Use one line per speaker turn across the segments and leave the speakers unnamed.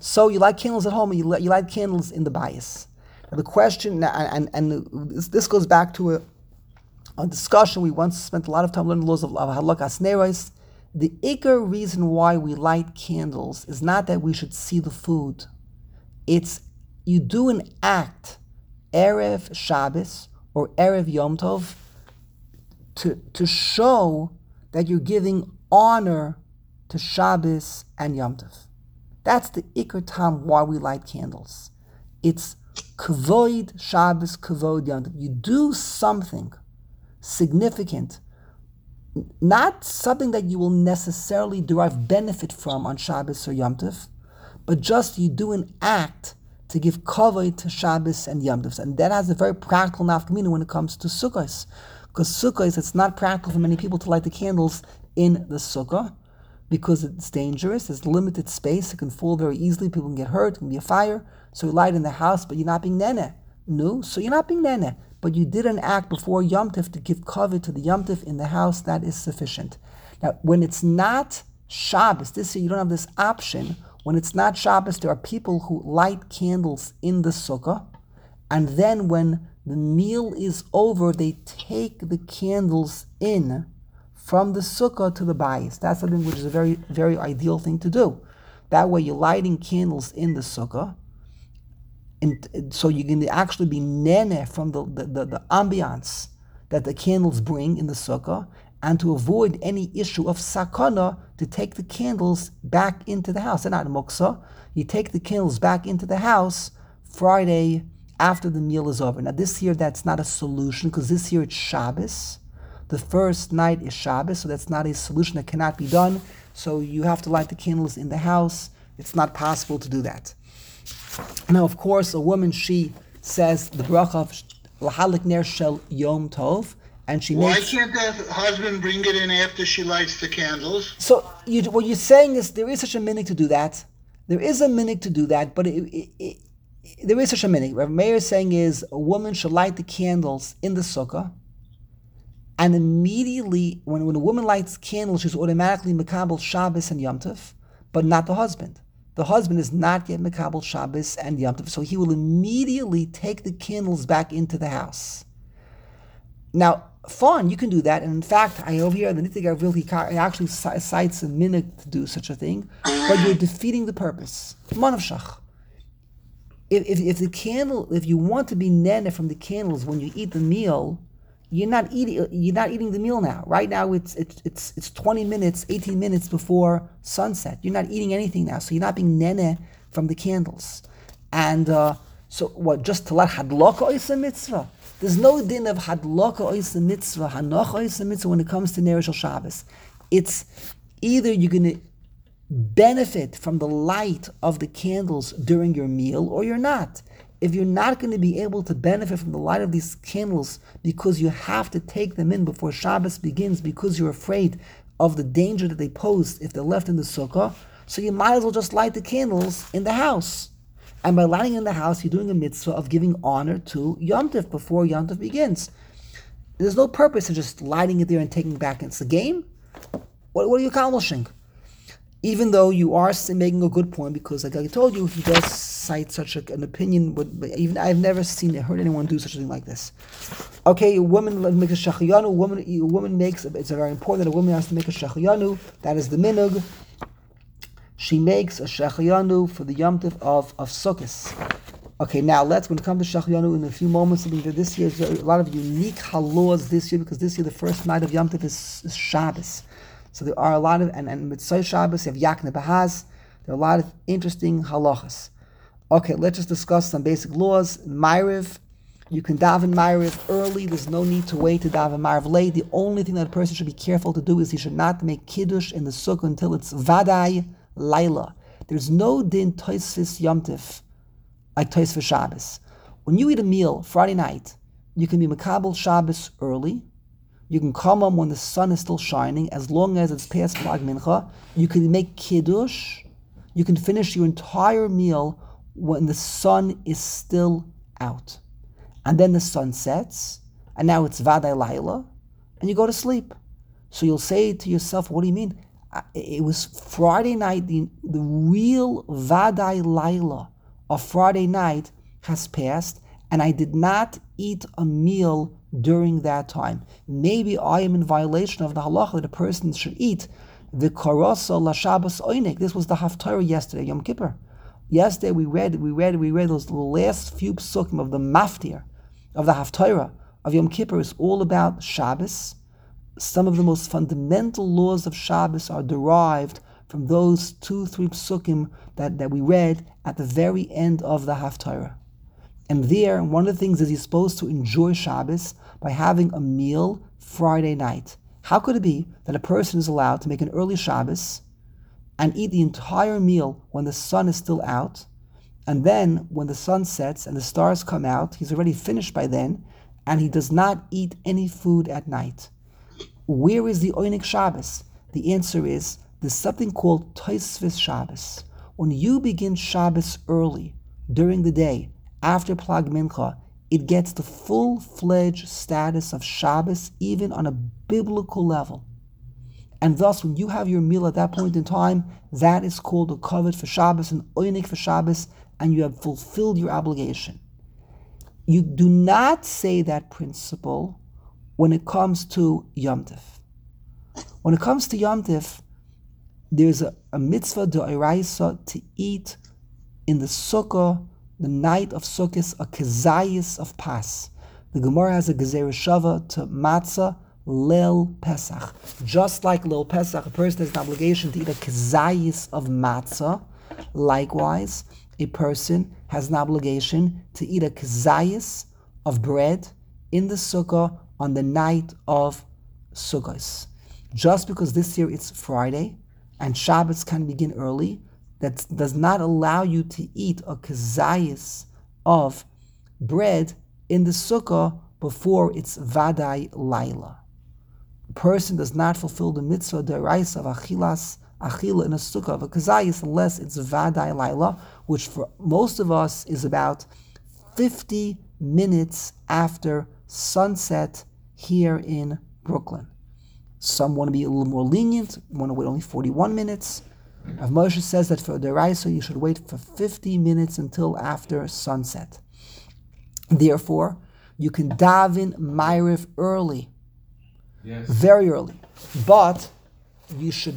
So you light candles at home, and you light candles in the bias. Now the question, and this goes back to a discussion we once spent a lot of time learning the laws of halakas neros. The ikar reason why we light candles is not that we should see the food. It's you do an act, Erev Shabbos or Erev Yom Tov, to show that you're giving honor to Shabbos and Yom Tov. That's the ikar tam why we light candles. It's kavod Shabbos, kavod Yom Tov. You do something significant, not something that you will necessarily derive benefit from on Shabbos or Yom Tov, but just you do an act to give kavod to Shabbos and Yom Tov. And that has a very practical nafkamina when it comes to Sukkos. Because Sukkos, it's not practical for many people to light the candles in the Sukkah, because it's dangerous, there's limited space, it can fall very easily, people can get hurt, it can be a fire. So you light in the house, but you're not being nene. No, so you're not being nene. But you did an act before Yom Tov to give kavod to the Yom Tov in the house, that is sufficient. Now, when it's not Shabbos, this year you don't have this option. When it's not Shabbos, there are people who light candles in the sukkah, and then when the meal is over, they take the candles in from the sukkah to the bayis. That's something which is a very, very ideal thing to do. That way you're lighting candles in the sukkah, and so you can actually be nene from the ambiance that the candles bring in the sukkah, and to avoid any issue of sakana, to take the candles back into the house. They're not muksa. You take the candles back into the house Friday after the meal is over. Now this year that's not a solution, because this year it's Shabbos. The first night is Shabbos, so that's not a solution that cannot be done. So you have to light the candles in the house. It's not possible to do that. Now, of course, a woman, she says the bracha of Lahalik Ner Shel Yom Tov, and she
Why
makes...
can't the husband bring it in after she lights the candles?
So what you're saying is there is such a minhag to do that. There is a minhag to do that, but there is such a minhag. What Meir is saying is a woman should light the candles in the sukkah, and immediately, when a woman lights candles, she's automatically Mekabel Shabbos and Yom Tov, but not the husband. The husband is not yet Mekabel Shabbos and Yom Tov, so he will immediately take the candles back into the house. Now, fine, you can do that, and in fact, I over here, the Nittig Arvil, he actually cites a minhag to do such a thing, but you're defeating the purpose. Manavshach. If you want to be nene from the candles when you eat the meal, you're not eating the meal now. Right now it's 20 minutes, 18 minutes before sunset. You're not eating anything now, so you're not being nene from the candles. And so what, just to let hadlaka oisa mitzvah? There's no din of hadlaka oisa mitzvah, hanocha oisa mitzvah when it comes to Ner Shel Shabbos. It's either you're going to benefit from the light of the candles during your meal, or you're not. If you're not going to be able to benefit from the light of these candles because you have to take them in before Shabbos begins because you're afraid of the danger that they pose if they're left in the sukkah, so you might as well just light the candles in the house. And by lighting in the house, you're doing a mitzvah of giving honor to Yom Tov before Yom Tov begins. There's no purpose in just lighting it there and taking it back. It's a game. What are you accomplishing? Even though you are making a good point, because like I told you, he does cite such an opinion, but even I've never heard anyone do such a thing like this. Okay, a woman makes a shachiyanu. A woman makes, it's very important that a woman has to make a shachiyanu. That is the minhag. She makes a shachiyanu for the Yom Tov of Sukkos. Okay, now when it comes to shachiyanu in a few moments, this year there's a lot of unique halos this year, because this year the first night of Yom Tov is Shabbos. So there are a lot of, and Mitzvah Shabbos, you have Yakne Bahaz, there are a lot of interesting halachas. Okay, let's just discuss some basic laws. Ma'ariv, you can daven Ma'ariv early, there's no need to wait to daven Ma'ariv late. The only thing that a person should be careful to do is he should not make Kiddush in the Sukkah until it's Vadai Laila. There's no din Tosfos Yom Tov, like Tosfos Shabbos. When you eat a meal Friday night, you can be Mekabel Shabbos early. You can come home when the sun is still shining, as long as it's past Plag Mincha. You can make Kiddush. You can finish your entire meal when the sun is still out. And then the sun sets, and now it's Vadai Laila, and you go to sleep. So you'll say to yourself, what do you mean? It was Friday night, the real Vadai Laila of Friday night has passed, and I did not eat a meal during that time. Maybe I am in violation of the halacha that a person should eat the karosa la Shabbos oinik. This was the Haftarah yesterday, Yom Kippur. Yesterday we read those last few psukim of the Maftir, of the Haftarah of Yom Kippur. Is all about Shabbos. Some of the most fundamental laws of Shabbos are derived from those 2-3 psukim that we read at the very end of the Haftarah. And there, one of the things is you're supposed to enjoy Shabbos by having a meal Friday night. How could it be that a person is allowed to make an early Shabbos and eat the entire meal when the sun is still out, and then when the sun sets and the stars come out, he's already finished by then, and he does not eat any food at night? Where is the Oinik Shabbos? The answer is, there's something called Tosfos Shabbos. When you begin Shabbos early, during the day, after Plag Mincha, it gets the full-fledged status of Shabbos, even on a biblical level. And thus, when you have your meal at that point in time, that is called a kavod for Shabbos, an Oinik for Shabbos, and you have fulfilled your obligation. You do not say that principle when it comes to Yom Tif. When it comes to Yom Tif, there's a mitzvah d'oraisa to eat in the sukkah, the night of Sukkot, a kezayis of Pas. The Gemara has a gezeira shava to matzah Leil Pesach. Just like Leil Pesach, a person has an obligation to eat a kezayis of matzah. Likewise, a person has an obligation to eat a kezayis of bread in the sukkah on the night of Sukkot. Just because this year it's Friday and Shabbos can begin early, that does not allow you to eat a kezayis of bread in the sukkah before it's Vadai Laila. A person does not fulfill the mitzvah d'oraisa of achila in a sukkah of a kezayis unless it's Vadai Laila, which for most of us is about 50 minutes after sunset here in Brooklyn. Some want to be a little more lenient, want to wait only 41 minutes. Rav Moshe says that for d'oraisa you should wait for 50 minutes until after sunset. Therefore, you can daven Ma'ariv early, very early, but you should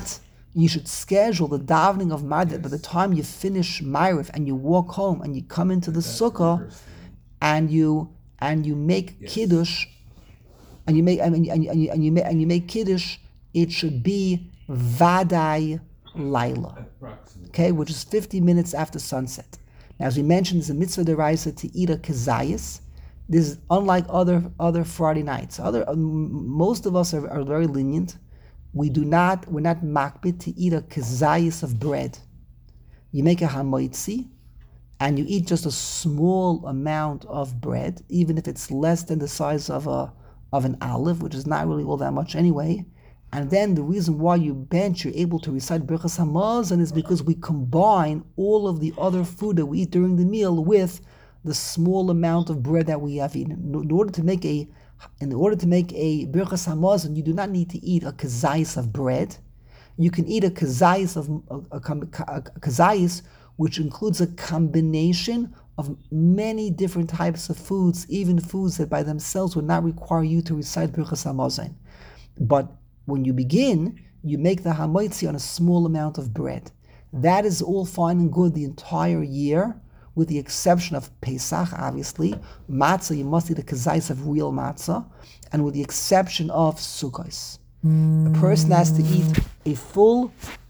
schedule the davening of Ma'ariv. By the time you finish Ma'ariv and you walk home and you come into the sukkah and you make kiddush, and you make kiddush, it should be Vadai Laila, okay, which is 50 minutes after sunset. Now, as we mentioned, there's a mitzvah d'oraisa to eat a kezayis. This is unlike other Friday nights. Most of us are very lenient. We're not makbid to eat a kezayis of bread. You make a hamoitzi, and you eat just a small amount of bread, even if it's less than the size of an olive, which is not really all that much anyway. And then the reason why you're able to recite Birchas Hamazon is because we combine all of the other food that we eat during the meal with the small amount of bread that we have eaten. In order to make a Birchas Hamazon, you do not need to eat a kezayis of bread. You can eat a kezayis which includes a combination of many different types of foods, even foods that by themselves would not require you to recite Birchas Hamazon. But when you begin, you make the hamoitzi on a small amount of bread. That is all fine and good the entire year, with the exception of Pesach, obviously. Matzah, you must eat a kezayis of real matzah, and with the exception of Sukkos. A person has to eat a full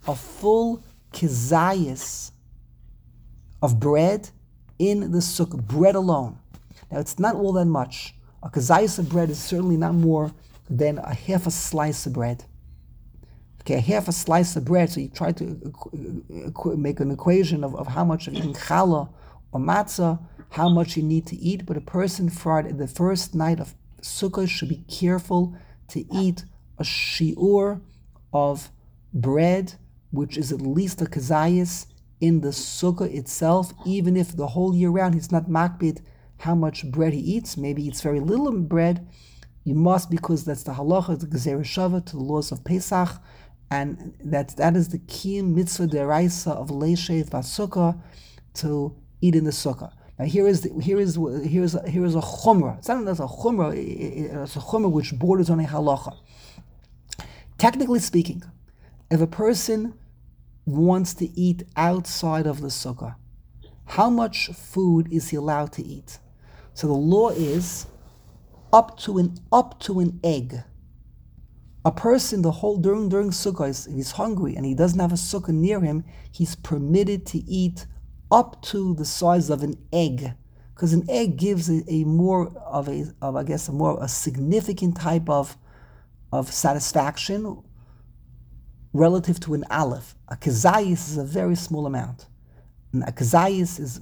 kezayis of bread in the sukkah, bread alone. Now, it's not all that much. A kezayis of bread is certainly not more than a half a slice of bread. Okay, a half a slice of bread, so you try to make an equation of how much of eating challah or matzah, how much you need to eat, but a person Friday, the first night of Sukkot, should be careful to eat a shiur of bread, which is at least a kezayis in the sukkah itself, even if the whole year round he's not makbid how much bread he eats. Maybe he eats very little bread. You must, because that's the halacha, the gezeira shava to the laws of Pesach, And that is the key mitzvah deraisa of leishev basukah, to eat in the sukkah. Now here is a chumrah. It's not a chumrah. It's a chumrah which borders on a halacha. Technically speaking, if a person wants to eat outside of the sukkah, how much food is he allowed to eat? So the law is up to an egg. A person during sukkah, if he's hungry and he doesn't have a sukkah near him, he's permitted to eat up to the size of an egg, because an egg gives a more significant type of satisfaction relative to an aleph. A kazayis is a very small amount. And a kazayis is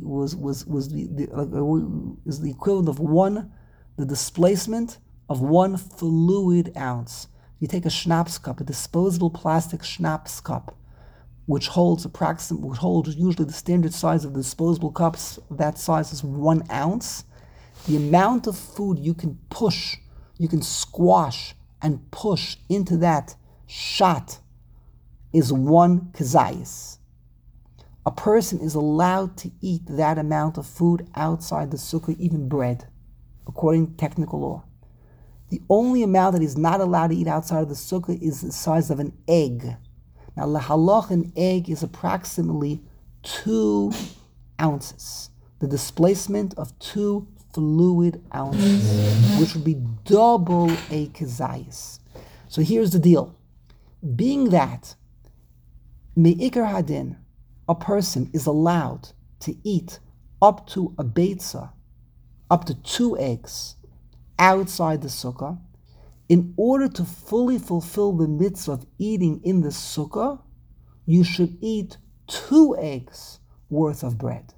the equivalent of the displacement of 1 fluid ounce. You take a schnapps cup, a disposable plastic schnapps cup, which holds usually the standard size of the disposable cups, that size is 1 ounce. The amount of food you can squash and push into that shot is 1 kazayis. A person is allowed to eat that amount of food outside the sukkah, even bread, according to technical law. The only amount that he's not allowed to eat outside of the sukkah is the size of an egg. Now, lahalach, an egg is approximately 2 ounces. The displacement of 2 fluid ounces, which would be double a kazayis. So here's the deal. Being that me'ikar hadin, a person is allowed to eat up to a beitzah, up to 2 eggs, outside the sukkah, in order to fully fulfill the mitzvah of eating in the sukkah, you should eat 2 eggs worth of bread.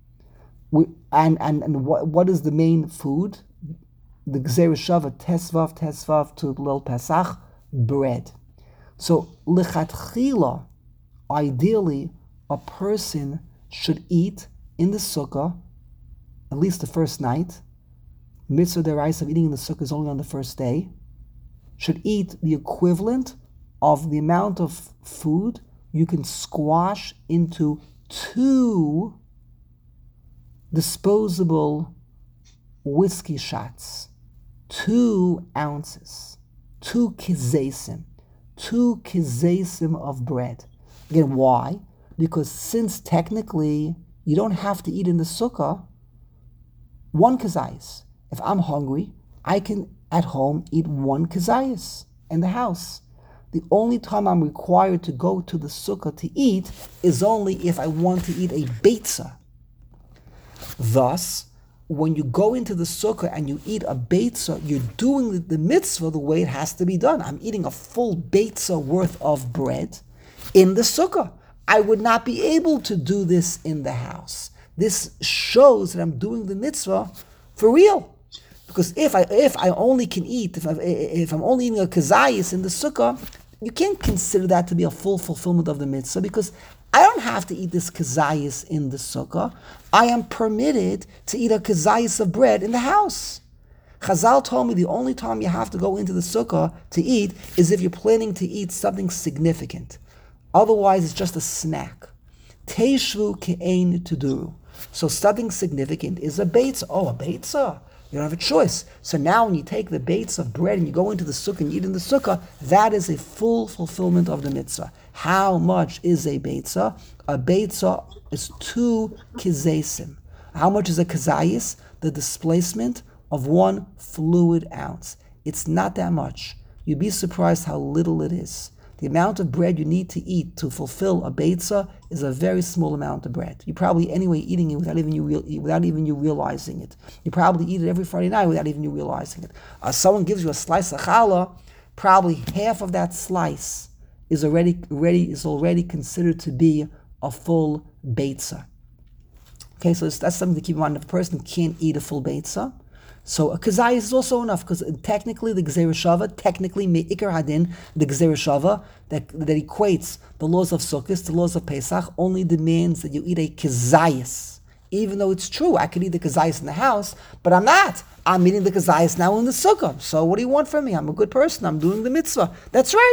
What is the main food? The Gzeir Shava, Tesvav to Lil Pesach, bread. So, lichatchila, ideally, a person should eat in the sukkah, at least the first night. Mitzvah deraisa of eating in the sukkah is only on the first day. Should eat the equivalent of the amount of food you can squash into 2 disposable whiskey shots, 2 ounces, 2 kizesim of bread. Again, why? Because since technically you don't have to eat in the sukkah, 1 kazayis. If I'm hungry, I can at home eat 1 kazayis in the house. The only time I'm required to go to the sukkah to eat is only if I want to eat a beitzah. Thus, when you go into the sukkah and you eat a beitzah, you're doing the mitzvah the way it has to be done. I'm eating a full beitzah worth of bread in the sukkah. I would not be able to do this in the house. This shows that I'm doing the mitzvah for real. Because if I'm only eating a kazayis in the sukkah, you can't consider that to be a full fulfillment of the mitzvah, because I don't have to eat this kazayis in the sukkah. I am permitted to eat a kazayis of bread in the house. Chazal told me the only time you have to go into the sukkah to eat is if you're planning to eat something significant. Otherwise, it's just a snack. Teishvu ke'ein tuduru. So something significant is a beitzah. Oh, a beitzah. You don't have a choice. So now when you take the beitzah of bread and you go into the sukkah and you eat in the sukkah, that is a full fulfillment of the mitzvah. How much is a beitzah? A beitzah is 2 kizesim. How much is a kazayis? The displacement of 1 fluid ounce. It's not that much. You'd be surprised how little it is. The amount of bread you need to eat to fulfill a beitzah is a very small amount of bread. You're probably anyway eating it without even you realizing it. You probably eat it every Friday night without even you realizing it. Someone gives you a slice of challah, probably half of that slice is already considered to be a full beitzah. Okay, so that's something to keep in mind. If a person can't eat a full beitzah, so a kazayis is also enough, because technically the Gzeir Shava, technically me'ikar hadin, the Gzeir Shava, that equates the laws of Sukkot, the laws of Pesach, only demands that you eat a kazayis. Even though it's true, I could eat the kazayis in the house, but I'm not. I'm eating the kazayis now in the sukkah. So what do you want from me? I'm a good person. I'm doing the mitzvah. That's right.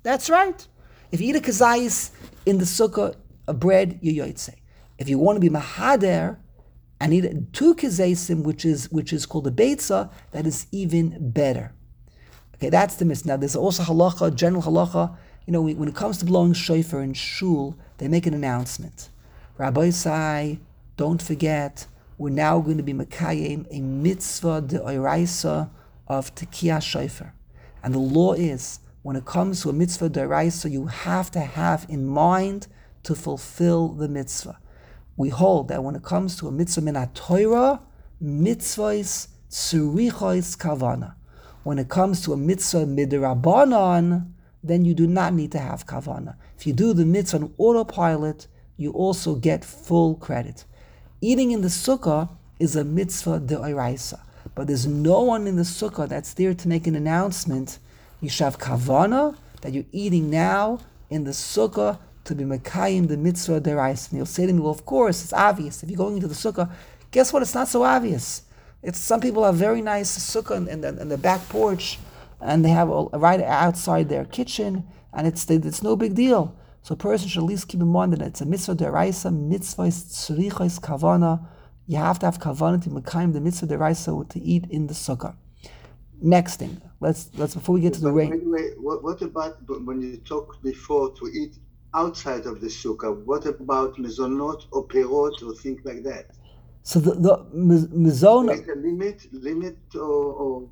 That's right. If you eat a kazayis in the sukkah, a bread, you yotzei. If you want to be mahader and eat 2 kazaysim, which is called a beitza, that is even better. Okay, that's the mitzvah. Now, there's also halacha, general halacha. When it comes to blowing shofar in shul, they make an announcement. Rabbi say, don't forget, we're now going to be mekayim a mitzvah de'oraisa of tekiyah shofar. And the law is, when it comes to a mitzvah de'oraisa, you have to have in mind to fulfill the mitzvah. We hold that when it comes to a mitzvah min haTorah, mitzvahs tzurichos kavana. When it comes to a mitzvah midrabanan, then you do not need to have kavana. If you do the mitzvah on autopilot, you also get full credit. Eating in the sukkah is a mitzvah de'oraisa, but there's no one in the sukkah that's there to make an announcement. You should have kavana that you're eating now in the sukkah to be mekayim the mitzvah de'oraisa. And you'll say to me, well, of course, it's obvious. If you're going into the sukkah, guess what? It's not so obvious. Some people have very nice sukkah in the back porch, and they have right outside their kitchen, and it's no big deal. So a person should at least keep in mind that it's a mitzvah deraisa, mitzvah is tzrichos kavana. You have to have kavana to mekayim the mitzvah deraisa to eat in the sukkah. Next thing, let's before we get to the rain.
Anyway, what about when you talked before to eat outside of the sukkah? What about mezonot or perot or things like that?
So the mezonot.
Is a limit or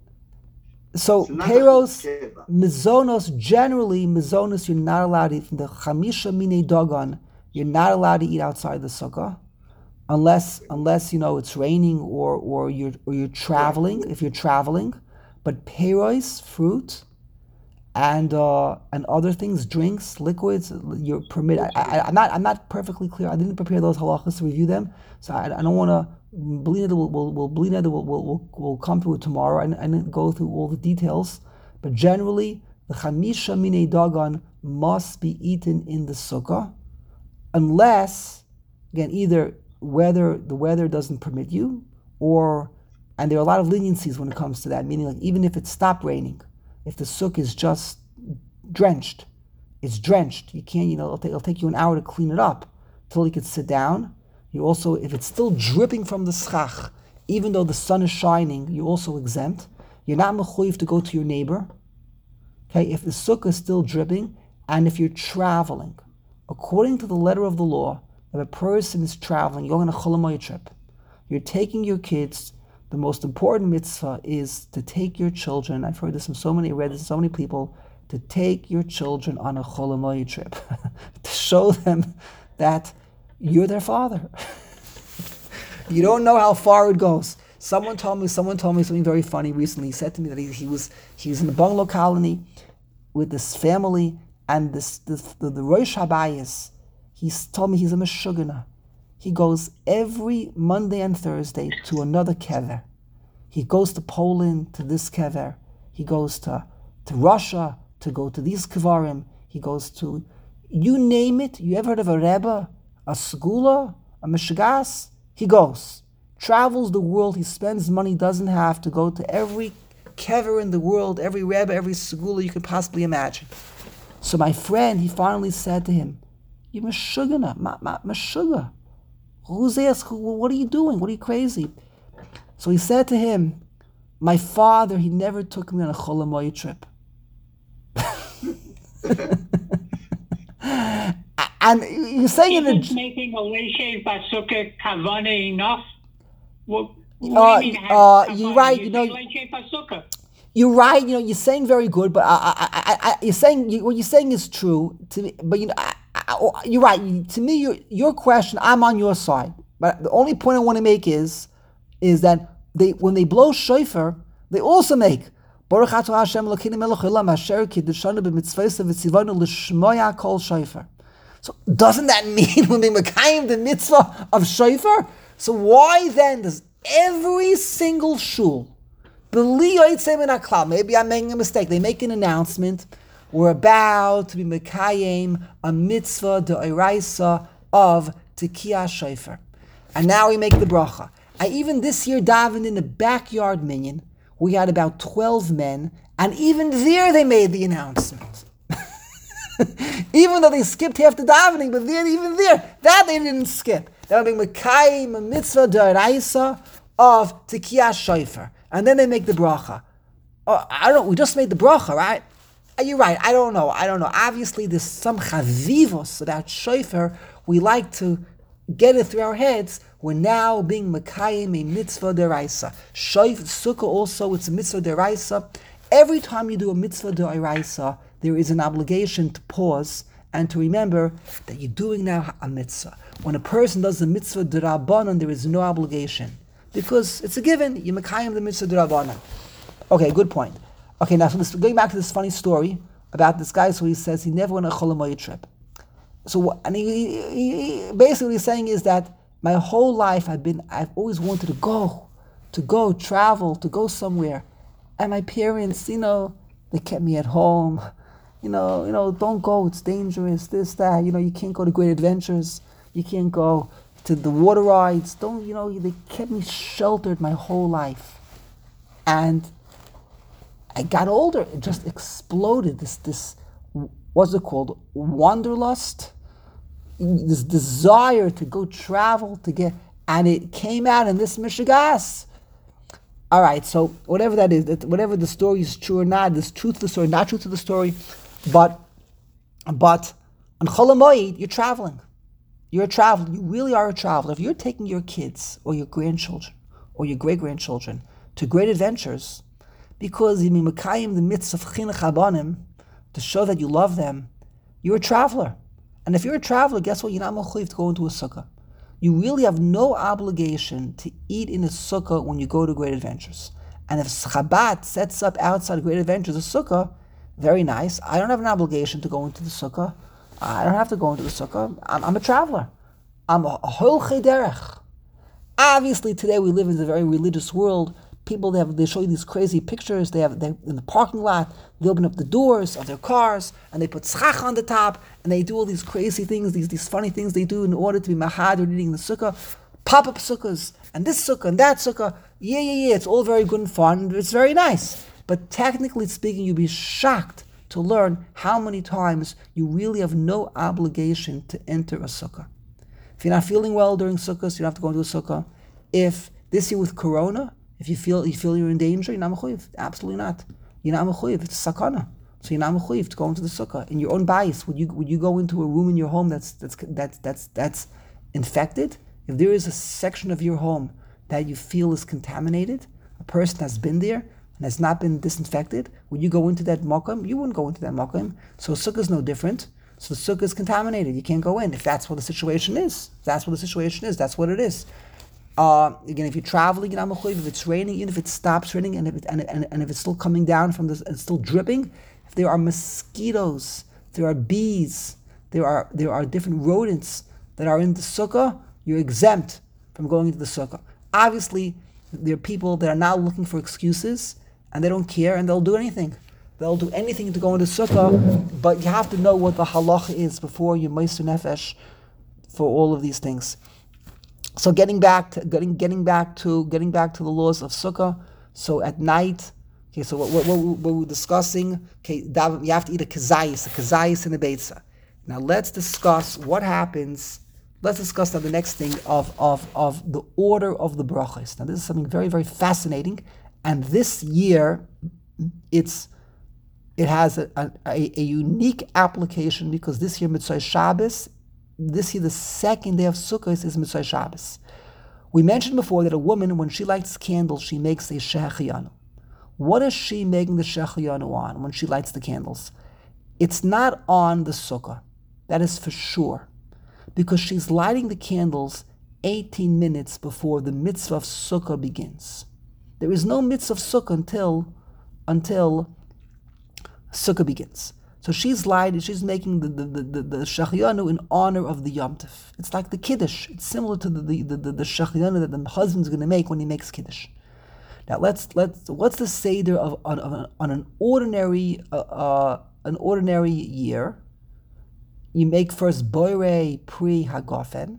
so peros, mezonos, generally mezonos, you're not allowed to eat from the chamisha minei dagan. You're not allowed to eat outside the sukkah, unless it's raining or you're traveling. If you're traveling, but peros, fruit, and other things, drinks, liquids, you're permitted. I'm not perfectly clear. I didn't prepare those halachas to review them, so I don't want to. We'll come to it tomorrow and go through all the details. But generally, the chamisha minei dagan must be eaten in the sukkah, unless, again, either the weather doesn't permit you, and there are a lot of leniencies when it comes to that. Meaning, like even if it stopped raining, if the sukkah is just drenched, it's drenched. You can't, it'll take you an hour to clean it up till you can sit down. You also, if it's still dripping from the schach, even though the sun is shining, you're also exempt. You're not mechuyev to go to your neighbor. Okay, if the sukkah is still dripping, and if you're traveling, according to the letter of the law, if a person is traveling, you're on a Chol Hamoed trip, you're taking your kids. The most important mitzvah is to take your children. I've heard this from so many people, to take your children on a Chol Hamoed trip, to show them that you're their father. You don't know how far it goes. Someone told me something very funny recently. He said to me that he was in a bungalow colony with this family, and the Rosh Habayis, he told me he's a Meshugana. He goes every Monday and Thursday to another kever. He goes to Poland, to this kever. He goes to Russia to go to these kevarim. He goes to, you name it. You ever heard of a Rebbe, a Segula, a Meshugas? He goes, travels the world. He spends money, doesn't have to go to every kever in the world, every Rebbe, every Segula you could possibly imagine. So my friend, he finally said to him, you Meshugana, Meshuga. Who's asked, what are you doing? What are you crazy? So he said to him, my father, he never took me on a Chol Hamoed trip. And you're saying
Isn't making a leishev basukah kavana enough? What do you mean?
You're right. You're right. You're saying very good, but you're saying what you're saying is true to me. But you're right. To me, your question, I'm on your side. But the only point I want to make is that when they blow shofar, they also make Baruch Atah Hashem Elokeinu Melech Haolam Asher Kiddushanu b'mitzvosav v'tzivanu l'shmoya kol shofar. So doesn't that mean when they mekayim the mitzvah of shofar? So why then does every single shul, maybe I'm making a mistake, they make an announcement, we're about to be mekayim a mitzvah de'oraisa of tekiyah shofar. And now we make the bracha. I even this year davened in the backyard minyan. We had about 12 men, and even there they made the announcement. Even though they skipped half the davening, but even there, that they didn't skip. They were being Mekayim, a mitzvah d'oraisa of Tekiyah Shofar. And then they make the bracha. Oh, I don't know, we just made the bracha, right? You're right, I don't know. Obviously, there's some chavivos about Shofar. We like to get it through our heads. We're now being Mekayim, a mitzvah d'oraisa. Sukkah also, it's a mitzvah d'oraisa. Every time you do a mitzvah d'oraisa, there is an obligation to pause and to remember that you're doing now a mitzvah. When a person does the mitzvah d'Rabbanan, there is no obligation. Because it's a given, you Mekayim the mitzvah d'Rabbanan. Okay, good point. Okay, now going back to this funny story about this guy, so he says he never went on a Chol Hamoed trip. So, and he basically what he's saying is that my whole life I've always wanted to go, travel, to go somewhere. And my parents, they kept me at home. Don't go, it's dangerous, this, that. You can't go to great adventures. You can't go to the water rides. They kept me sheltered my whole life. And I got older, it just exploded. This what's it called? Wanderlust? This desire to go travel, and it came out in this Mishigas. All right, so whatever that is, whatever the story is true or not, there's truth to the story, not truth to the story, but on Chol Hamoed, you're traveling. You're a traveler. You really are a traveler. If you're taking your kids or your grandchildren or your great-grandchildren to great adventures, because you mean Mekayim the mitzvah of Chinuch Habanim, to show that you love them, you're a traveler. And if you're a traveler, guess what? You're not mechuyev to go into a sukkah. You really have no obligation to eat in a sukkah when you go to great adventures. And if Chabad sets up outside of great adventures a sukkah, very nice. I don't have an obligation to go into the sukkah. I don't have to go into the sukkah. I'm a traveler. I'm a holchei derech. Obviously, today we live in a very religious world. People, they show you these crazy pictures. They in the parking lot, they open up the doors of their cars and they put tzchach on the top and they do all these crazy things, these funny things they do in order to be mahadir eating the sukkah, pop-up sukkahs and this sukkah and that sukkah. Yeah, it's all very good and fun. It's very nice. But technically speaking, you'd be shocked to learn how many times you really have no obligation to enter a sukkah. If you're not feeling well during sukkahs, you don't have to go into a sukkah. If this year with corona, if you feel you're in danger, you're not mechuyev. Absolutely not. You're not mechuyev. It's a sakana. So you're not mechuyev to go into the sukkah. In your own bias, would you go into a room in your home that's infected? If there is a section of your home that you feel is contaminated, a person has been there and has not been disinfected, would you go into that makom? You wouldn't go into that makom. So sukkah is no different. So the sukkah is contaminated. You can't go in. If that's what the situation is, that's what it is. Again, if you're traveling, if it's raining, even if it stops raining, and if it's still coming down from this and still dripping, if there are mosquitoes, there are bees, there are different rodents that are in the sukkah, you're exempt from going into the sukkah. Obviously, there are people that are now looking for excuses and they don't care and they'll do anything. They'll do anything to go into sukkah, but you have to know what the halacha is before you meiser nefesh for all of these things. So getting back to the laws of sukkah. So at night, okay. So what we're discussing. Okay, you have to eat a kazayis in the beitza. Now let's discuss what happens. Let's discuss now the next thing of the order of the brachos. Now this is something very, very fascinating, and this year it has a unique application because this year Mitzvah Shabbos. This year, the second day of Sukkot is Mitzvah Shabbos. We mentioned before that a woman, when she lights candles, she makes a shehechiyanu. What is she making the shehechiyanu on when she lights the candles? It's not on the sukkah. That is for sure. Because she's lighting the candles 18 minutes before the mitzvah of sukkah begins. There is no mitzvah of sukkah until sukkah begins. So she's making the shehechiyanu in honor of the Yom Tov. It's like the Kiddush. It's similar to the shehechiyanu that the husband's going to make when he makes Kiddush. Now what's the seder on an ordinary year? You make first boire pri hagofen,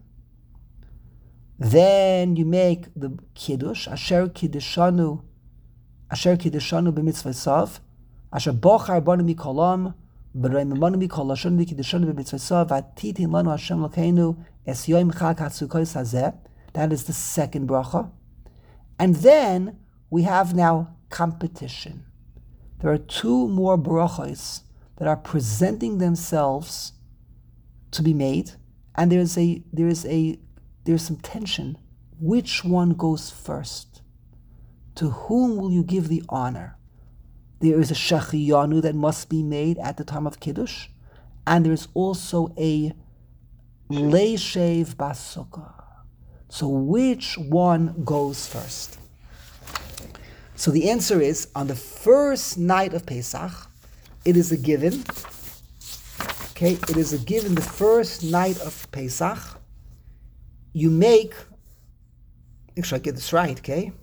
then you make the Kiddush asher kiddishanu b'mitzvah sav asher bochar banu mikolam That is the second bracha. And then we have now competition. There are two more brachas that are presenting themselves to be made, and there's some tension. Which one goes first? To whom will you give the honor? There is a shechiyanu that must be made at the time of Kiddush, and there's also a leishev basukah. So which one goes first? So the answer is, on the first night of Pesach, it is a given. Okay, it is a given. The first night of Pesach, you make. Make sure I get this right. Okay.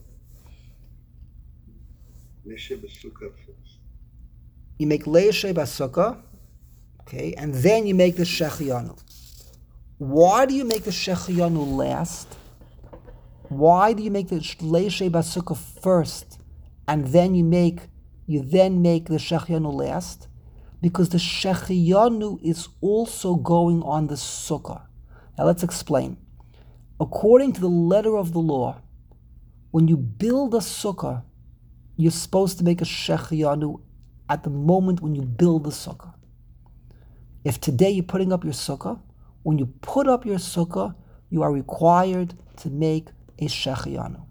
You make leishe basukah, okay, and then you make the shechiyanu. Why do you make the shechiyanu last? Why do you make the leishe basukah first, and then you then make the shechiyanu last? Because the shechiyanu is also going on the sukkah. Now let's explain. According to the letter of the law, when you build a sukkah, you're supposed to make a shechiyanu at the moment when you build the sukkah. If today you're putting up your sukkah, when you put up your sukkah, you are required to make a shechiyanu.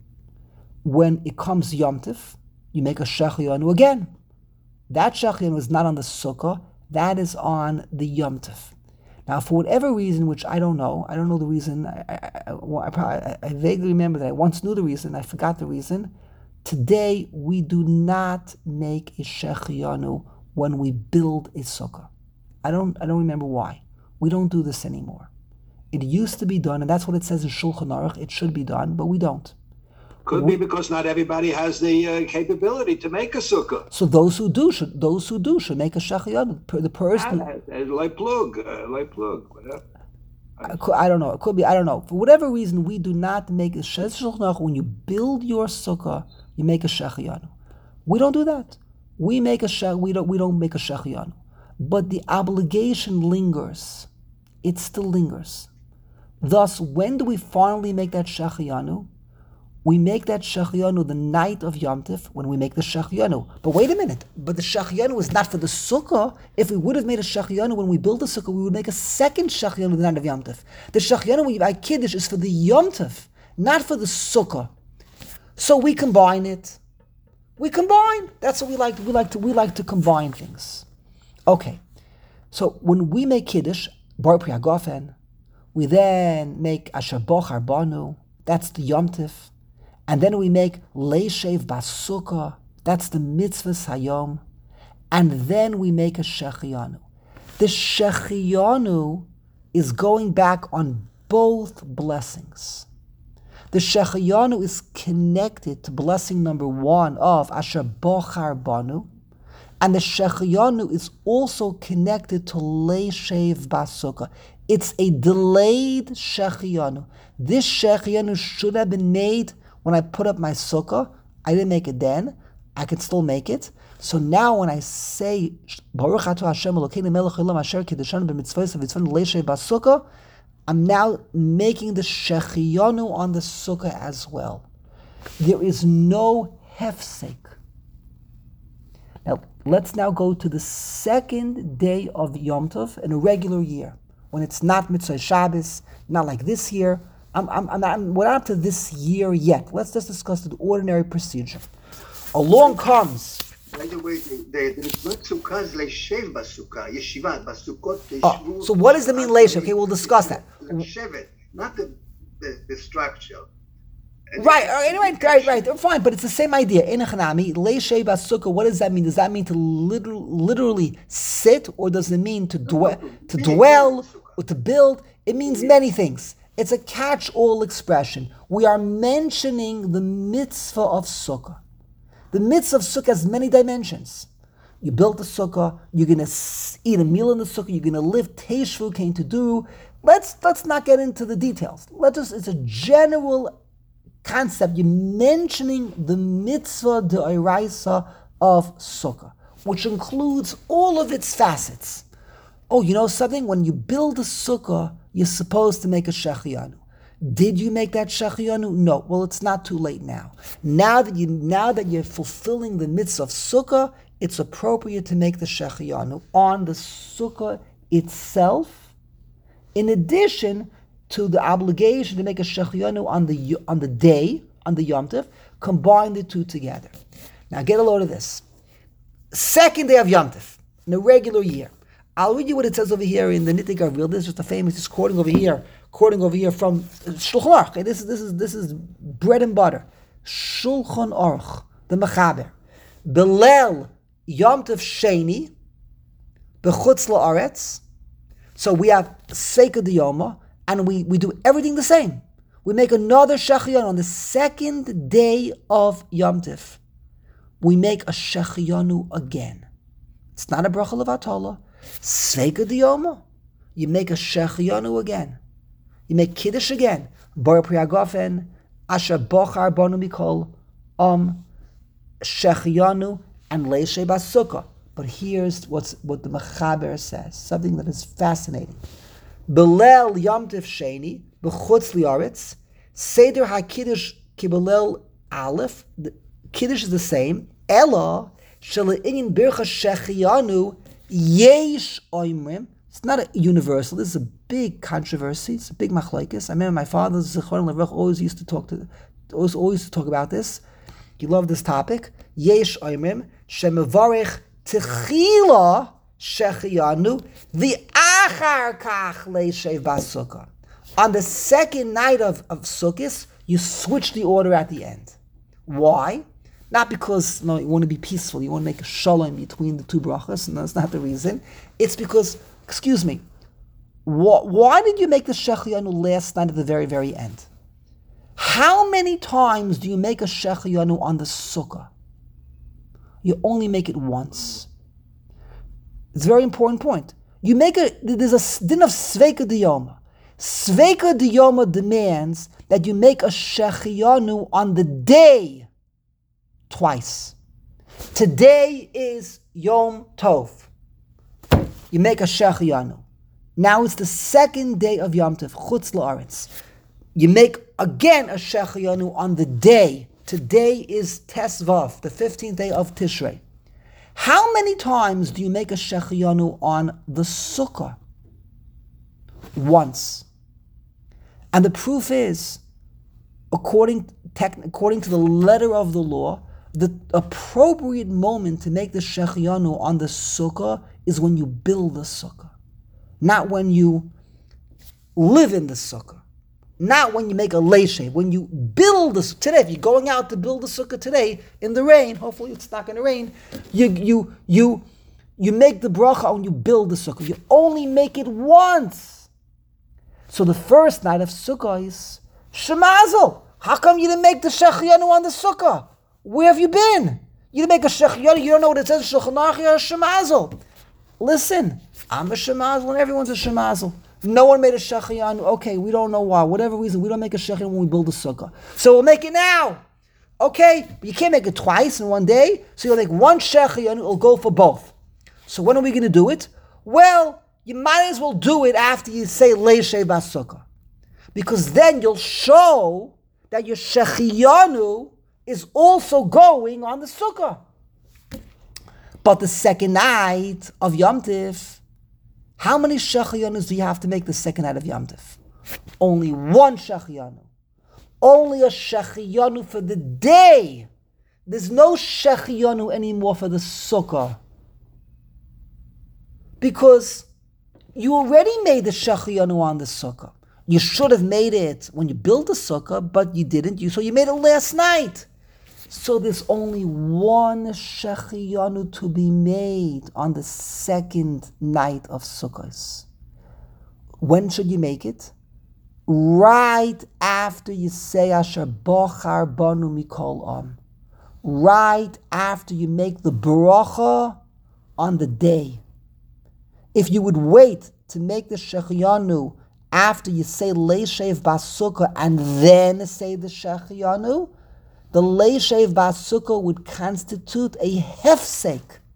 When it comes Yom Tif, you make a shechiyanu again. That shechiyanu is not on the sukkah, that is on the Yom Tif. Now, for whatever reason, which I don't know the reason, I vaguely remember that I once knew the reason, I forgot the reason. Today, we do not make a shechiyanu when we build a sukkah. I don't remember why. We don't do this anymore. It used to be done, and that's what it says in Shulchan Aruch. It should be done, but we don't.
Could be because not everybody has the capability to make a sukkah.
So those who do should make a shechiyanu. The person,
Like plug, whatever.
I don't know. It could be. I don't know. For whatever reason, we do not make a Shulchan Aruch. When you build your sukkah, you make a shechiyanu. We don't do that. We make a we don't make a shechiyanu. But the obligation lingers. It still lingers. Thus, when do we finally make that shechiyanu? We make that shechiyanu the night of Yom Tif when we make the shechiyanu. But wait a minute. But the shechiyanu is not for the sukkah. If we would have made a shechiyanu when we build the sukkah, we would make a second shechiyanu the night of Yom Tif. The shechiyanu we buy Kiddush is for the Yom Tif, not for the sukkah. So we combine it. We combine. That's what we like. We like to combine things. Okay. So when we make Kiddush, Bar Pri Hagofen, we then make Asher Bochar Banu. That's the Yom Tif. And then we make Leishev Basukah. That's the Mitzvah Hayom. And then we make a Shechiyanu. The Shechiyanu is going back on both blessings. The Shechiyanu is connected to blessing number 1 of Asher Bochar Banu. And the Shechiyanu is also connected to Leishev Basukah. It's a delayed Shechiyanu. This Shechiyanu should have been made when I put up my sukkah. I didn't make it then. I can still make it. So now when I say Baruch Atah Hashem Elokeinu Melech Haolam Asher Kiddushanu b'mitzvos v'tzvon leishev basukah, I'm now making the shechiyanu on the sukkah as well. There is no hefsek. Now let's now go to the second day of Yom Tov in a regular year, when it's not Mitzvah Shabbos, not like this year. We're not up to this year yet. Let's just discuss the ordinary procedure. Along comes.
By the way, the mitzvot sukkah is leishev basukah, yeshivat basukot.
So what does it mean leishev? Okay, we'll discuss that.
Leishevet, not the structure.
Right. Fine, but it's the same idea. In Hanami, leishev basukah. What does that mean? Does that mean to literally sit, or does it mean to dwell, or to build? It means many things. It's a catch-all expression. We are mentioning the mitzvah of sukkah. The mitzvah of sukkah has many dimensions. You built the sukkah, you're going to eat a meal in the sukkah, you're going to live Teshvu came to do. Let's not get into the details. It's a general concept. You're mentioning the mitzvah d'oraisa of sukkah. which includes all of its facets. Oh, you know something? When you build a sukkah, you're supposed to make a shechianu. Did you make that shechianu? No. Well, it's not too late now. Now that you're fulfilling the mitzvah of sukkah, it's appropriate to make the shechianu on the sukkah itself, in addition to the obligation to make a shechianu on the day, on the Yom Tov. Combine the two together. Now get a load of this. Second day of Yom Tov, in a regular year. I'll read you what it says over here in the Nitei Gavriel. This is just a famous, just quoting over here from Shulchan Aruch. Okay, this is bread and butter. Shulchan Aruch, the Mechaber. Belel Yom Tov Sheni, Bechutz La'aretz. So we have Seika Diyoma, and we do everything the same. We make another Shechianu on the second day of Yom Tov. We make a Shechianu again. It's not a bracha levatala. Sveika Diyoma. You make a Shechianu again. You make Kiddush again. Bar Priyagofen, Asher Bochar Banu Mikol, Shechianu, and Leishe Basukah. But here's what the Mechaber says, something that is fascinating. Belel Yom Tov Sheni, B'chutz Liaretz, Seder HaKiddush Kibelel Aleph, the Kiddush is the same, Ella, Shala'inyin Bircha Shechianu, Yesh Oimrim. It's not a universal, this is a big controversy, it's a big machlokes. I remember my father, Zichron Levrach, always used to talk about this. He loved this topic. Yesh Oimrim, Shemevarech Techila Shechianu, the Achar Kach Leishev Basukah. On the second night of Sukkot, you switch the order at the end. Why? Not because you want to be peaceful, you want to make a shalom between the two brachas, and that's not the reason. It's because, excuse me, why did you make the Shechianu last night at the very, very end? How many times do you make a Shechianu on the Sukkah? You only make it once. It's a very important point. There's a din of Sveika Diyoma. Sveika Diyoma demands that you make a Shechianu on the day twice. Today is Yom Tov. You make a Shechianu. Now it's the second day of Yom Tov, Chutz La'aretz. You make again a Shechianu on the day. Today is Tesvav, the 15th day of Tishrei. How many times do you make a Shechianu on the Sukkah? Once. And the proof is, according to the letter of the law, the appropriate moment to make the Shechianu on the Sukkah is when you build the Sukkah. Not when you live in the Sukkah. Not when you make a leishe. When you build the Sukkah. Today, if you're going out to build the Sukkah today, in the rain, hopefully it's not going to rain, you make the bracha when you build the Sukkah. You only make it once. So the first night of Sukkah is Shemazel. How come you didn't make the Shechianu on the Sukkah? Where have you been? You didn't make a Shechianu, you don't know what it says, Shulchan Aruch, you're a Shemazel. Listen, I'm a Shemazel and everyone's a Shemazel. No one made a Shechianu. Okay, we don't know why. Whatever reason, we don't make a Shechianu when we build a Sukkah. So we'll make it now. Okay, but you can't make it twice in one day. So you'll make one Shechianu, it'll go for both. So when are we going to do it? Well, you might as well do it after you say Leishe Basukah. Because then you'll show that your Shechianu is also going on the Sukkah. But the second night of Yom Tov, how many Shechianus do you have to make the second night of Yom Tov? Only one Shechianu. Only a Shechianu for the day. There's no Shechianu anymore for the Sukkah. Because you already made the Shechianu on the Sukkah. You should have made it when you built the Sukkah, but you didn't. So you made it last night. So there's only one Shechianu to be made on the second night of Sukkot. When should you make it? Right after you say Asher Bochar Banu Mikol. Right after you make the bracha on the day. If you would wait to make the Shechianu after you say Leishev Basukah and then say the Shechianu, the Leishev Basukah would constitute a hefsek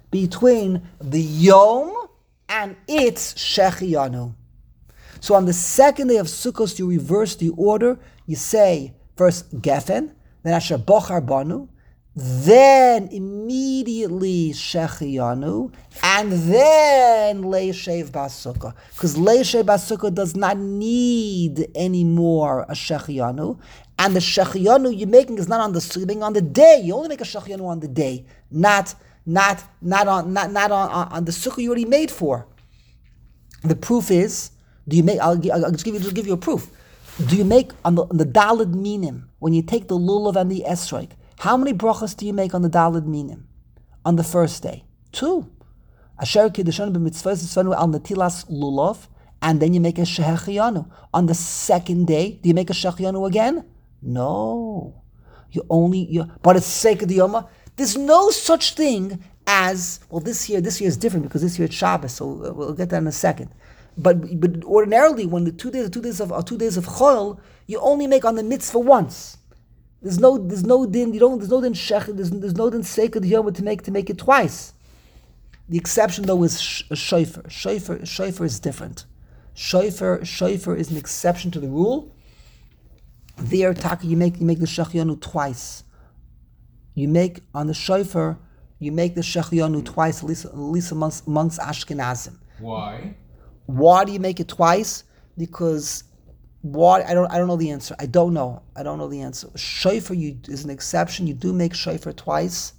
between the Yom and its Shechianu. So on the second day of Sukkot, you reverse the order. You say first Gefen, then Asher Bochar Banu, then immediately Shechianu, and then Leishev Basukah. Because Leishev Basukah does not need any more a Shechianu. And the Shechianu you're making is not on the you're making on the day. You only make a Shechianu on the day, not on the Sukkah you already made for. The proof is, do you make? I'll just give you a proof. Do you make on the Daled Minim when you take the lulav and the esrog? How many brachas do you make on the Daled Minim on the first day? 2. Asher Kiddushan b'mitzvos tzvanu al netilas lulav, and then you make a shechianu. On the second day, do you make a shechianu again? No. But it's sake of the Yoma. There's no such thing as, well, this year is different because this year it's Shabbos, so we'll get that in a second. But ordinarily, when the 2 days of Chol, you only make on the mitzvah once. There's no din shech. There's no din sake of the Yoma to make it twice. The exception though is shofar. Shofar is different. Shofar is an exception to the rule. There, Taka, you make the shechianu twice. You make on the shofar, you make the shechianu twice, at least amongst Ashkenazim. Why do you make it twice? Because why? I don't know the answer. I don't know the answer. Shofar is an exception. You do make shofar twice.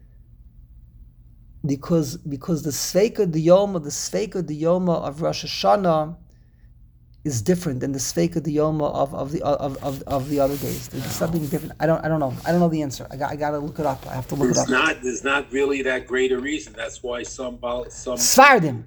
Because the Sveika Diyoma of Rosh Hashanah is different than the Sveika Diyoma of the other days. There's something different. I don't know. I don't know the answer. I got to look it up. I have to look it up.
There's not really that great a reason. That's why some
Svardim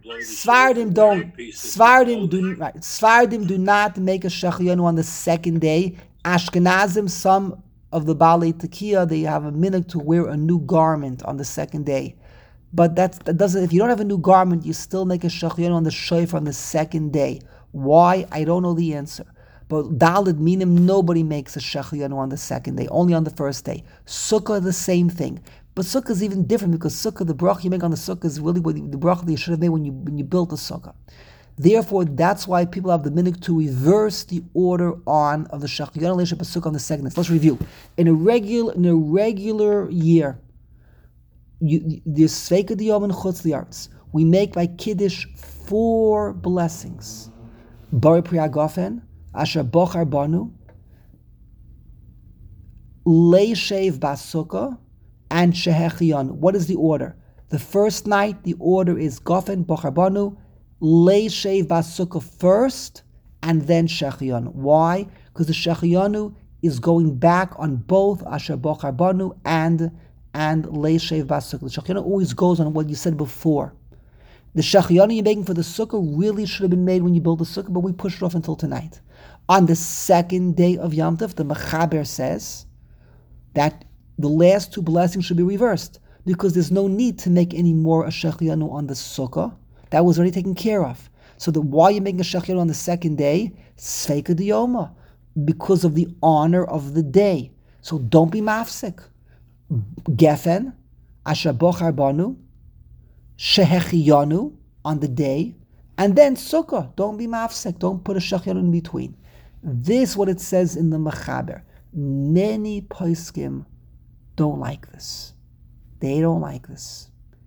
do not make a shechianu on the second day. Ashkenazim, some of the Baalei Tekiah, they have a minhag to wear a new garment on the second day. But that doesn't. If you don't have a new garment, you still make a shechianu on the shofar on the second day. Why? I don't know the answer. But Daled Minim, nobody makes a shechianu on the second day, only on the first day. Sukkah, the same thing. But Sukkah is even different because Sukkah, the bracha you make on the Sukkah is really the bracha that you should have made when you built the Sukkah. Therefore, that's why people have the minhag to reverse the order of the shechianu leishep Sukkah on the second day. Let's review. In a regular year, there's Sveika Diyom and Chutz Li'aretz. We make by Kiddush 4 blessings. Bari Priya Gofen, Asher Bochar Banu, Leishev Basukah, and Shehechion. What is the order? The first night, the order is Gofen, Bochar Banu, Leishev Basukah first, and then Shechion. Why? Because the Shechionu is going back on both Asher Bochar Banu and Leishev Basukah. The Shechionu always goes on what you said before. The shechianu you're making for the sukkah really should have been made when you build the sukkah, but we pushed it off until tonight. On the second day of Yom Tov, the Mechaber says that the last 2 blessings should be reversed because there's no need to make any more a shechianu on the sukkah. That was already taken care of. So why are you making a shechianu on the second day? Sveika Diyoma, because of the honor of the day. So don't be mafsik. Gefen, Asher Bochar Banu, Shehechiyanu on the day, and then Sukkah. Don't be mafsek. Don't put a shechianu in between. This is what it says in the Mechaber. Many poskim don't like this. They don't like this.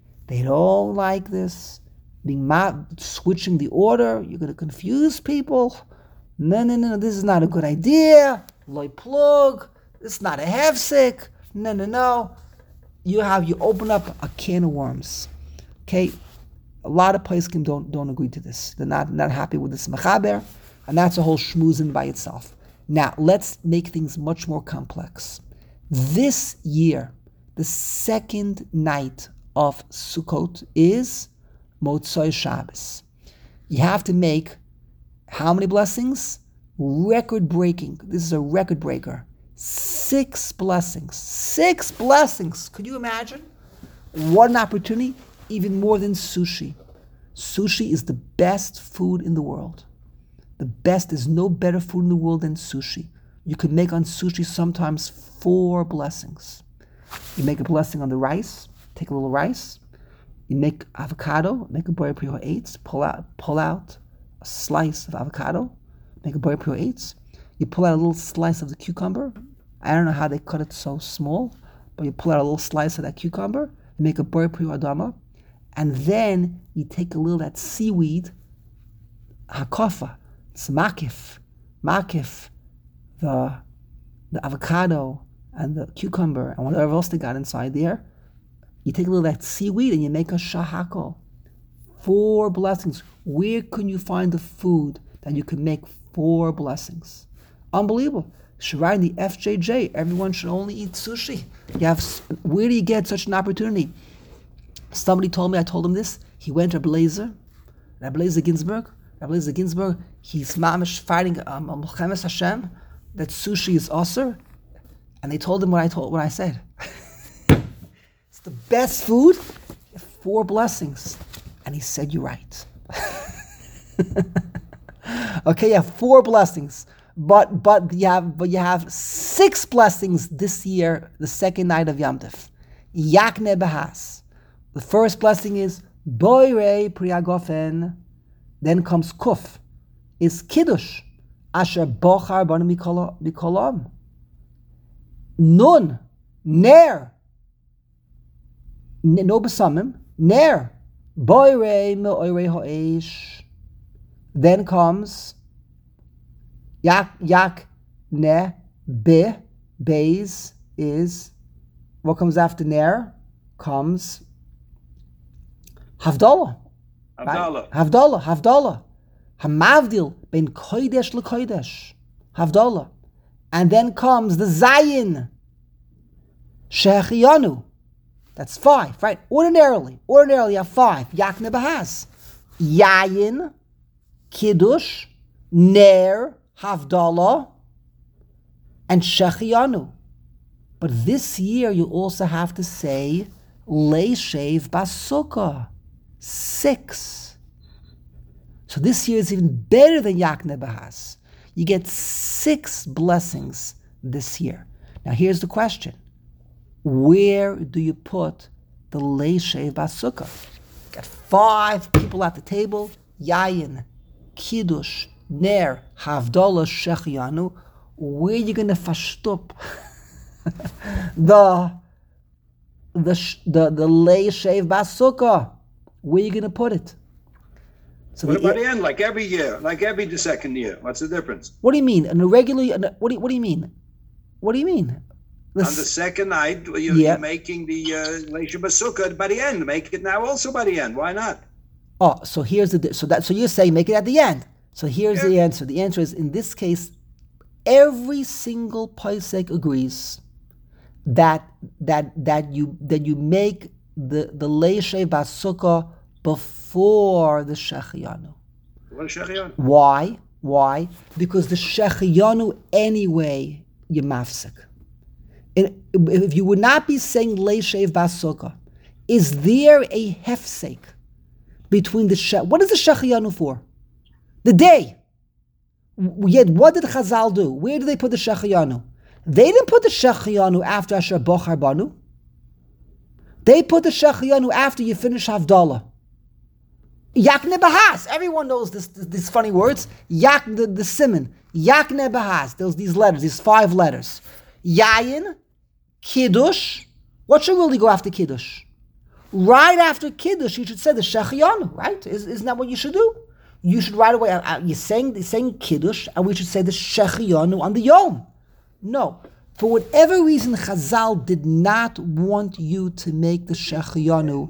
Being switching the order, you're going to confuse people. No. This is not a good idea. Loi plug. This is not a hefsek. No. You open up a can of worms. Okay, a lot of poskim don't agree to this. They're not happy with this mechaber, and that's a whole shmoozin by itself. Now let's make things much more complex. This year, the second night of Sukkot is Motzoi Shabbos. You have to make how many blessings? Record breaking. This is a record breaker. 6 blessings. 6 blessings. Could you imagine? What an opportunity. Even more than sushi. Sushi is the best food in the world. There's no better food in the world than sushi. You could make on sushi sometimes 4 blessings. You make a blessing on the rice, take a little rice, You make avocado, make a boyer prior eights, pull out a slice of avocado, make a boyer prior eights. You pull out a little slice of the cucumber. I don't know how they cut it so small, but you pull out a little slice of that cucumber, you make a boyer prior adama, and then you take a little of that seaweed, hakofa, it's makif, the avocado and the cucumber and whatever else they got inside there. You take a little of that seaweed and you make a shahako. 4 blessings. Where can you find the food that you can make 4 blessings? Unbelievable. Should write in the FJJ, everyone should only eat sushi. Where do you get such an opportunity? Somebody told me, I told him this. He went to Rabbi Eliezer Ginsburg, he's mamish fighting Melchemes Hashem, that sushi is usher. And they told him what I said. It's the best food, 4 blessings. And he said, you're right. Okay, you have 4 blessings. But you have 6 blessings this year, the second night of Yom Tov. Yakne Bahas. The first blessing is Boire Priyagofen. Then comes Kuf. Is Kiddush. Asher Bochar Banu Mikolam. Nun. Ner. No besamim. Ner. Boire Me'oire Ho'esh. Then comes Yak Ne Be. Beis is, what comes after Ner? Comes Havdalah. Right? Havdalah. Hamavdil ben kodesh lekodesh. Havdalah. And then comes the Zayin. Shehechiyanu. That's 5, right? Ordinarily you have 5. Yakne Bahas. Yayin, Kiddush, Ner, Havdalah, and Shehechiyanu. But this year you also have to say Leishev Basukah. 6. So this year is even better than Yakne Bahas. You get 6 blessings this year. Now here's the question. Where do you put the Leishev Basukah? Got 5 people at the table. Yayin, Kiddush, Ner, Havdalah, Shehechiyanu. Where are you going to verstup the Leishev Basukah? Where are you going to put it? So
what about the end? Like every year, like every second year. What's the difference?
What do you mean? What do you mean? What do you mean?
On the second night, you're making the Leishev Basukah by the end. Make it now also by the end. Why not?
Oh, so here's so you're saying make it at the end. So here's the answer. The answer is, in this case, every single Posek agrees that you make the Leishev Basukah before the Shehechiyanu.
What is Shehechiyanu?
Why? Because the Shehechiyanu anyway, you mafsek. If you would not be saying Leishev Basukah, is there a hefsek between the what is the Shehechiyanu for? The day. Yet what did Chazal do? Where did they put the Shehechiyanu? They didn't put the Shehechiyanu after Asher Bochar Banu. They put the Shehechiyanu after you finish Havdalah. Yakne Bahas. Everyone knows these funny words. The Simon. Yakne Bahas. These letters, these 5 letters. Yayin, Kiddush. What should really go after Kiddush? Right after Kiddush, you should say the Shehechiyanu, right? Isn't that what you should do? You should right away, you're saying Kiddush, and we should say the Shehechiyanu on the Yom. No. For whatever reason, Chazal did not want you to make the Shehechiyanu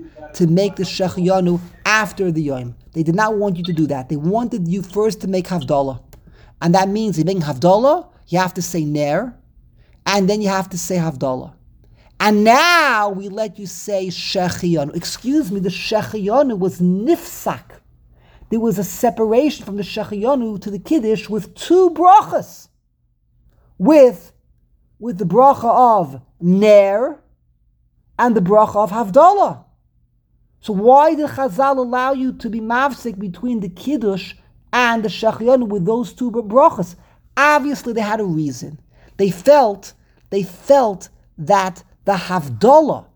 after the Yom. They did not want you to do that. They wanted you first to make Havdalah. And that means you're making Havdalah, you have to say Ner, and then you have to say Havdalah. And now we let you say Shehechiyanu. Excuse me, the Shehechiyanu was nifsak. There was a separation from the Shehechiyanu to the Kiddush with 2 brachas. With the bracha of Ner and the bracha of Havdalah. So why did Chazal allow you to be mafsik between the Kiddush and the Shehechiyanu with those 2 brachas? Obviously they had a reason. They felt that the Havdalah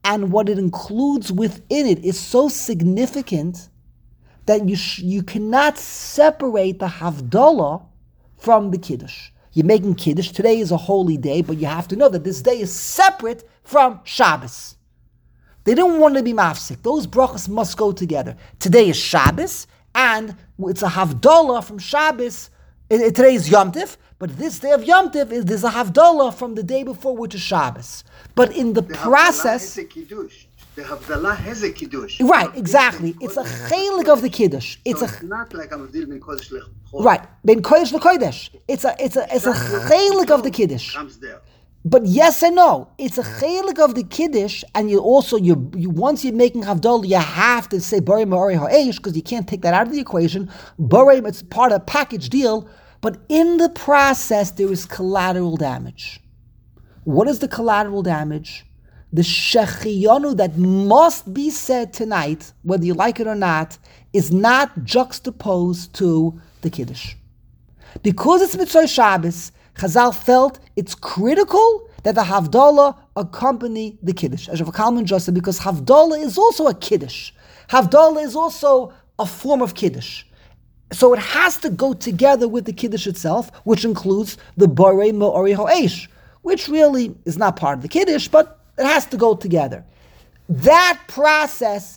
and what it includes within it is so significant that you cannot separate the Havdalah from the Kiddush. You're making Kiddush. Today is a holy day, but you have to know that this day is separate from Shabbos. They didn't want to be mafsik. Those brachas must go together. Today is Shabbos, and it's a Havdalah from Shabbos. Today is Yom Tif, but this day of Yom Tif, there's a Havdalah from the day before, which is Shabbos. But in the process...
The Havdalah has a Kiddush.
Right, exactly. It's a chelik of the Kiddush. It's
not like I'm dealing with Kodesh Lechol.
Right, ben Kodesh leKodesh. It's a chelik of the Kiddush.
Comes there.
But yes and no, it's a chelik of the Kiddush, and you once you're making Havdalah, you have to say Borei Ma'ori Ha'esh, because you can't take that out of the equation. Borei, it's part of a package deal, but in the process, there is collateral damage. What is the collateral damage? The Shechiyanu that must be said tonight, whether you like it or not, is not juxtaposed to the Kiddush. Because it's Mitzvah Shabbos, Chazal felt it's critical that the Havdalah accompany the Kiddush. As Rav Kalman just said, because Havdalah is also a Kiddush. Havdalah is also a form of Kiddush. So it has to go together with the Kiddush itself, which includes the Borei Ma'ori Ha'esh, which really is not part of the Kiddush, but it has to go together. That process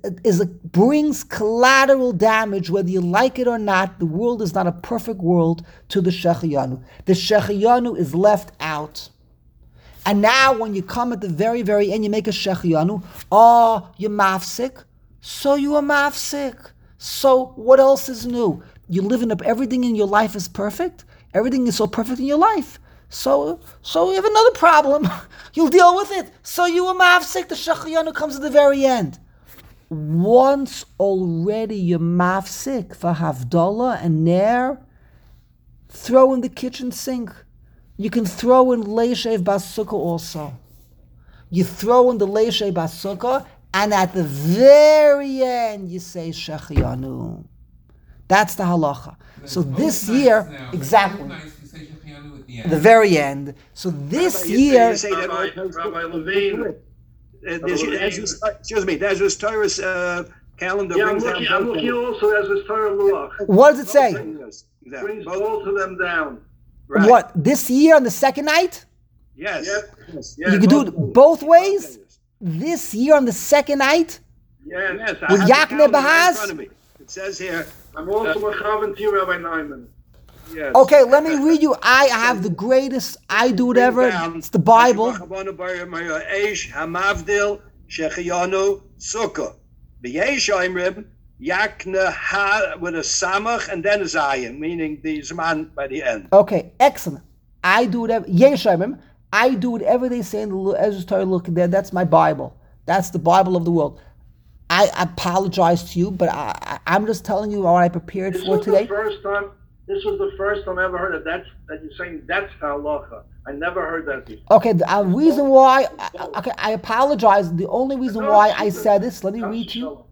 brings collateral damage, whether you like it or not. The world is not a perfect world to the Shechiyanu. The Shechiyanu is left out. And now when you come at the very, very end, you make a Shechiyanu. Oh, you're mafsik. So you are mafsik. So what else is new? You live everything in your life is perfect. Everything is so perfect in your life. So you have another problem. You'll deal with it. So you are mafsik. The Shechiyanu comes at the very end. Once already you're mafsik for Havdalah and Ner, throw in the kitchen sink. You can throw in Leishev Basukah also. You throw in the Leishev Basukah, and at the very end you say Shechiyanu. That's the halacha. So this year, exactly. The very end. So this year,
Rabbi Levine.
Excuse me. There's this Torah's calendar.
Yeah, I'm looking also as this Torah Luach.
what does it say?
Brings both of them down.
Right.
What, this year on the second night?
Yes.
You can do it both ways? This year on the second night?
Yes.
With Yakne Bahaz?
It says here.
I'm also Mechavan to you, Rabbi Neumann.
Yes.
Okay, let me read you. I have the greatest, I do whatever. It's the Bible.
Yakna ha with a samach and then a zayin, meaning the zman by the end.
Okay, excellent. I do whatever. Yeshayim. I do whatever they say in the Ezra's Torah. Look there. That's my Bible. That's the Bible of the world. I apologize to you, but I'm just telling you what I prepared for today.
This was the first time I ever heard that you're saying that's halacha. I never heard that before.
Okay, the reason why. I apologize. The only reason why I said this. Let me read to you.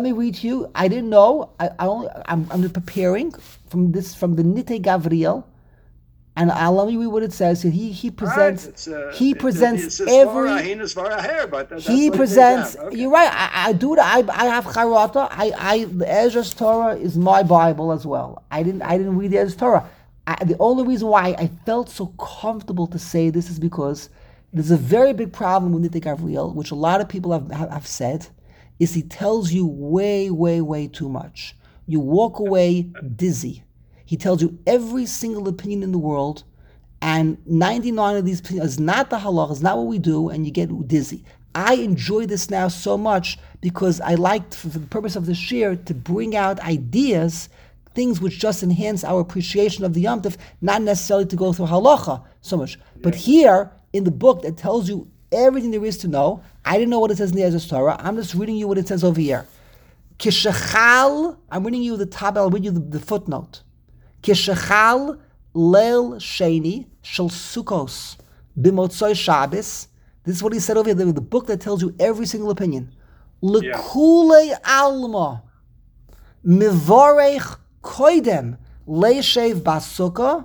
I didn't know. I'm preparing from the Nite Gavriel, and let me read what it says. He presents. He presents every. He presents. You're right. I do it. I have charata. The Ezra's Torah is my Bible as well. I didn't read the Ezra's Torah. The only reason why I felt so comfortable to say this is because there's a very big problem with Nite Gavriel, which a lot of people have said. Is he tells you way, way, way too much. You walk away dizzy. He tells you every single opinion in the world, and 99 of these opinions is not the halach, is not what we do, and you get dizzy. I enjoy this now so much because I like, for the purpose of the shir, to bring out ideas, things which just enhance our appreciation of the Yom Tov, not necessarily to go through halacha so much. But here, in the book that tells you everything there is to know, I didn't know what it says in the Ezra's Torah. I'm just reading you what it says over here. Kishachal, I'm reading you the top, I'll read you the footnote. Kishachal leil sheni shel Sukkos b'motzoi Shabbos. This is what he said over here, the book that tells you every single opinion. L'kulei alma mivorech koidem leishev basukah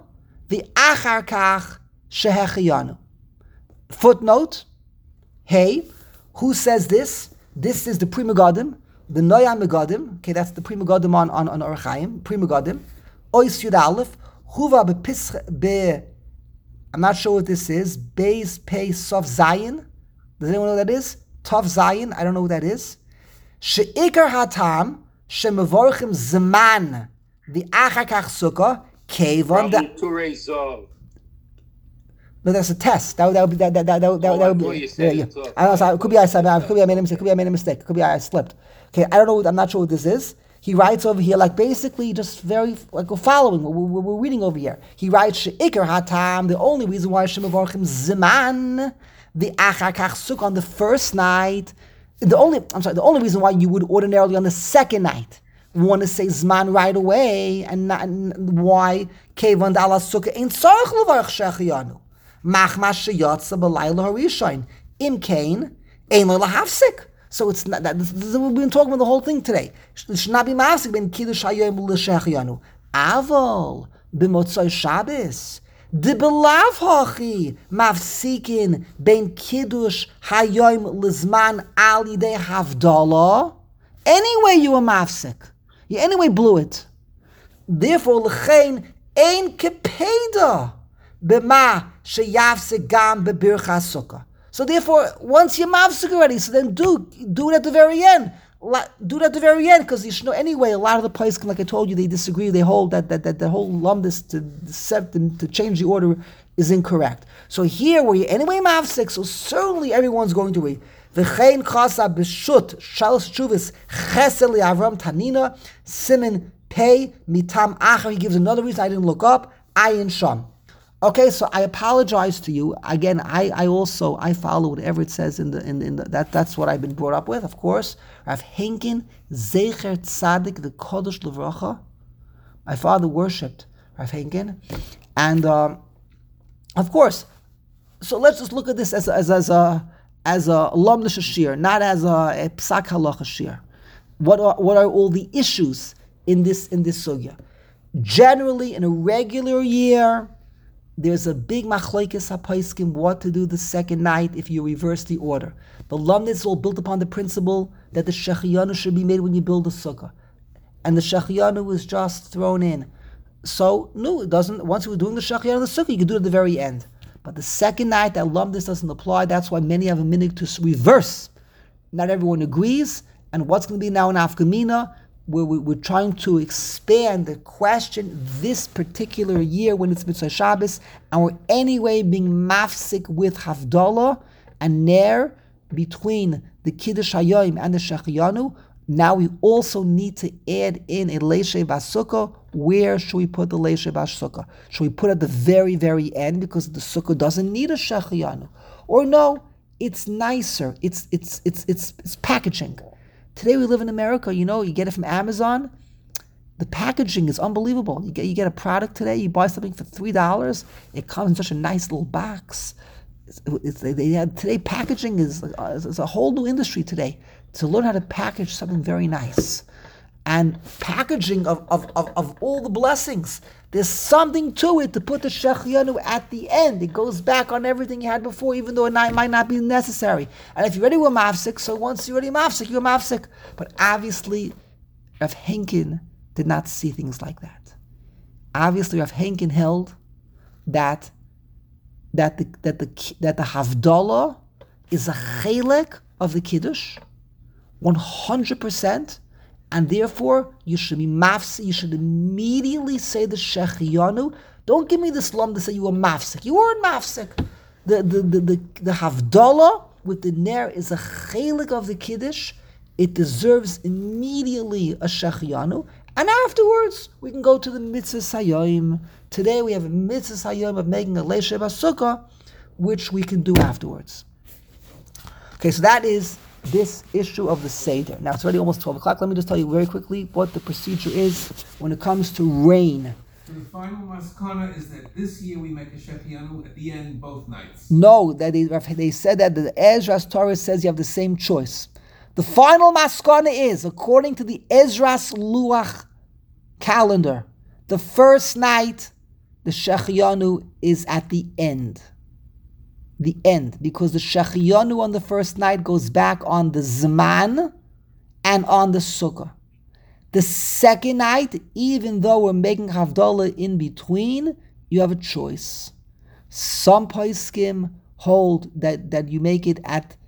v'achar kach shehechiyanu. Footnote, hey, Who says this? This is the Pri Megadim, the Noya Megadim. Okay, that's the Pri Megadim on Orach Chaim. Pri Megadim. Ois Yud Aleph. Huva be. I'm not sure what this is. Beis Pei Sof Zayin. Does anyone know what that is? Tov Zayin. I don't know what that is. Sheikar Hatam shemevorchim Zman the Achakach Sukkah Kevon. No, that's a test. That would be that would be. Yeah. I don't know. Could be I made a mistake. Could be I made a mistake. Could be I slipped. Okay, I don't know. I'm not sure what this is. He writes over here, like basically just very, like we're following, we're reading over here. He writes, She'ikar hatam, the only reason why Shem Avarchim Ziman, the Achakach Sukkah on the first night, the only reason why you would ordinarily on the second night want to say Zman right away, and why Kevan Dala Sukkah ain't Tzarech Levarch Shechiyanu. Machmas Sheyatza B'layla Harishain. Im Kain, Ein Lo Lahafsik. So it's not that. We've been talking about the whole thing today. It should not be mafsik ben kiddush hayom l'shechiyanu. Aval b'motzai Shabbos de belav hachi mafsikin ben kiddush hayom l'zman al yidei havdalah. Anyway, you were mafsik. You anyway blew it. Therefore, l'chein ein kepeda b'ma sheyavsik gam b'birchas sukkah. So therefore, once you're mafsik already, so then do it at the very end. Do it at the very end, because you should know anyway. A lot of the places, like I told you, they disagree. They hold that the whole lumdus to change the order is incorrect. So here, where you anyway mafsik, so certainly everyone's going to read. V'chein chasa b'shut shalos shuvas chesed li'avram tanina simin pei mitam achar. He gives another reason I didn't look up. Ayin sham. Okay, so I apologize to you. Again, I follow whatever it says in the that's what I've been brought up with, of course. Rav Henkin, Zecher Tzadik, the Kodesh Levracha. My father worshipped Rav Henkin. And of course, so let's just look at this as a Lomnish Shir, not as a Psak Halacha Shir. What are all the issues in this sugya? Generally, in a regular year, there's a big machlokes hapaiskim what to do the second night if you reverse the order. The lumdus is all built upon the principle that the shechiyanu should be made when you build a sukkah, and the shechiyanu was just thrown in. So no, it doesn't. Once we're doing the shechiyanu of the sukkah, you can do it at the very end. But the second night, that lumdus doesn't apply. That's why many have a minhag to reverse. Not everyone agrees. And what's going to be now in Afkamina? We're trying to expand the question this particular year when it's Mitzvah Shabbos, and we're anyway being mafsik with Havdalah and Ner between the Kiddush Hayom and the Shechiyanu. Now we also need to add in a Leishe Basukah. Where should we put the Leishe Basukah? Should we put it at the very, very end because the Sukkah doesn't need a Shechiyanu? Or no, it's nicer. It's packaging. Today we live in America, you get it from Amazon. The packaging is unbelievable. You get a product today, you buy something for $3, it comes in such a nice little box. Today packaging is a whole new industry today, to learn how to package something very nice. And packaging of all the blessings. There's something to it to put the Shechiyanu at the end. It goes back on everything you had before, even though it might not be necessary. And if you're already mafsik, so once you're already mafsik, you're mafsik. But obviously, Rav Henkin did not see things like that. Obviously, Rav Henkin held that the Havdalah is a chelek of the Kiddush, 100%. And therefore, you should be mafsik. You should immediately say the Shechiyanu. Don't give me this lum to say you were mafsik. You weren't mafsik. The Havdalah with the Ner is a chelik of the Kiddush. It deserves immediately a Shechiyanu. And afterwards, we can go to the Mitzvah Hayom. Today we have a Mitzvah Hayom of making a Leishe Basukah, which we can do afterwards. Okay, so that is this issue of the Seder. Now it's already almost 12 o'clock. Let me just tell you very quickly what the procedure is when it comes to rain.
So the final maskana is that this year we make a Shechiyanu at the end both nights.
No, that they said that the Ezra's Torah says you have the same choice. The final maskana is, according to the Ezra's Luach calendar, the first night, the Shechiyanu is at the end. the end, because the Shechiyanu on the first night goes back on the Zman and on the Sukkah. The second night, even though we're making Havdalah in between, you have a choice. Some poskim hold that you make it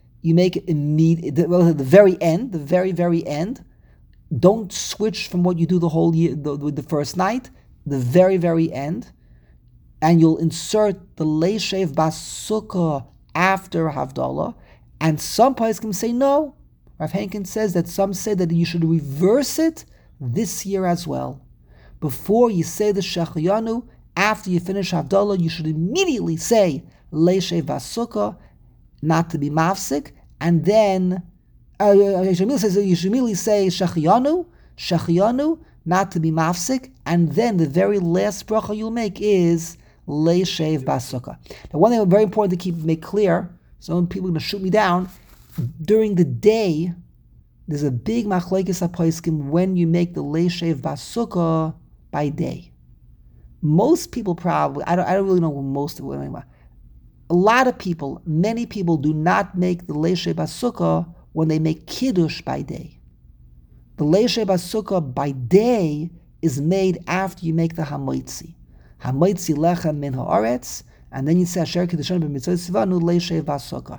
immediate, well, at the very end, the very, very end. Don't switch from what you do the whole year, the first night, the very, very end. And you'll insert the Leishev Bas Sukkah after Havdalah. And some poskim say no. Rav Henkin says that some say that you should reverse it this year as well. Before you say the Shechiyanu, after you finish Havdalah, you should immediately say Leishev Bas Sukkah, not to be mafsik, and then you should immediately say Shechiyanu, not to be mafsik, and then the very last bracha you'll make is Leishev Bas Sukkah. Now, one thing very important to make clear, some people are going to shoot me down, during the day, there's a big machlekes haposkim when you make the Leishev Bas Sukkah by day. Most people probably, I don't really know what most of them, a lot of people, many people do not make the Leishev Bas Sukkah when they make Kiddush by day. The Leishev Bas Sukkah by day is made after you make the Hamoitzi. Hamoitzi lechem min haaretz, and then you say Asher Kiddushanu b'mitzvot sivanu Leishev Bas Sukkah.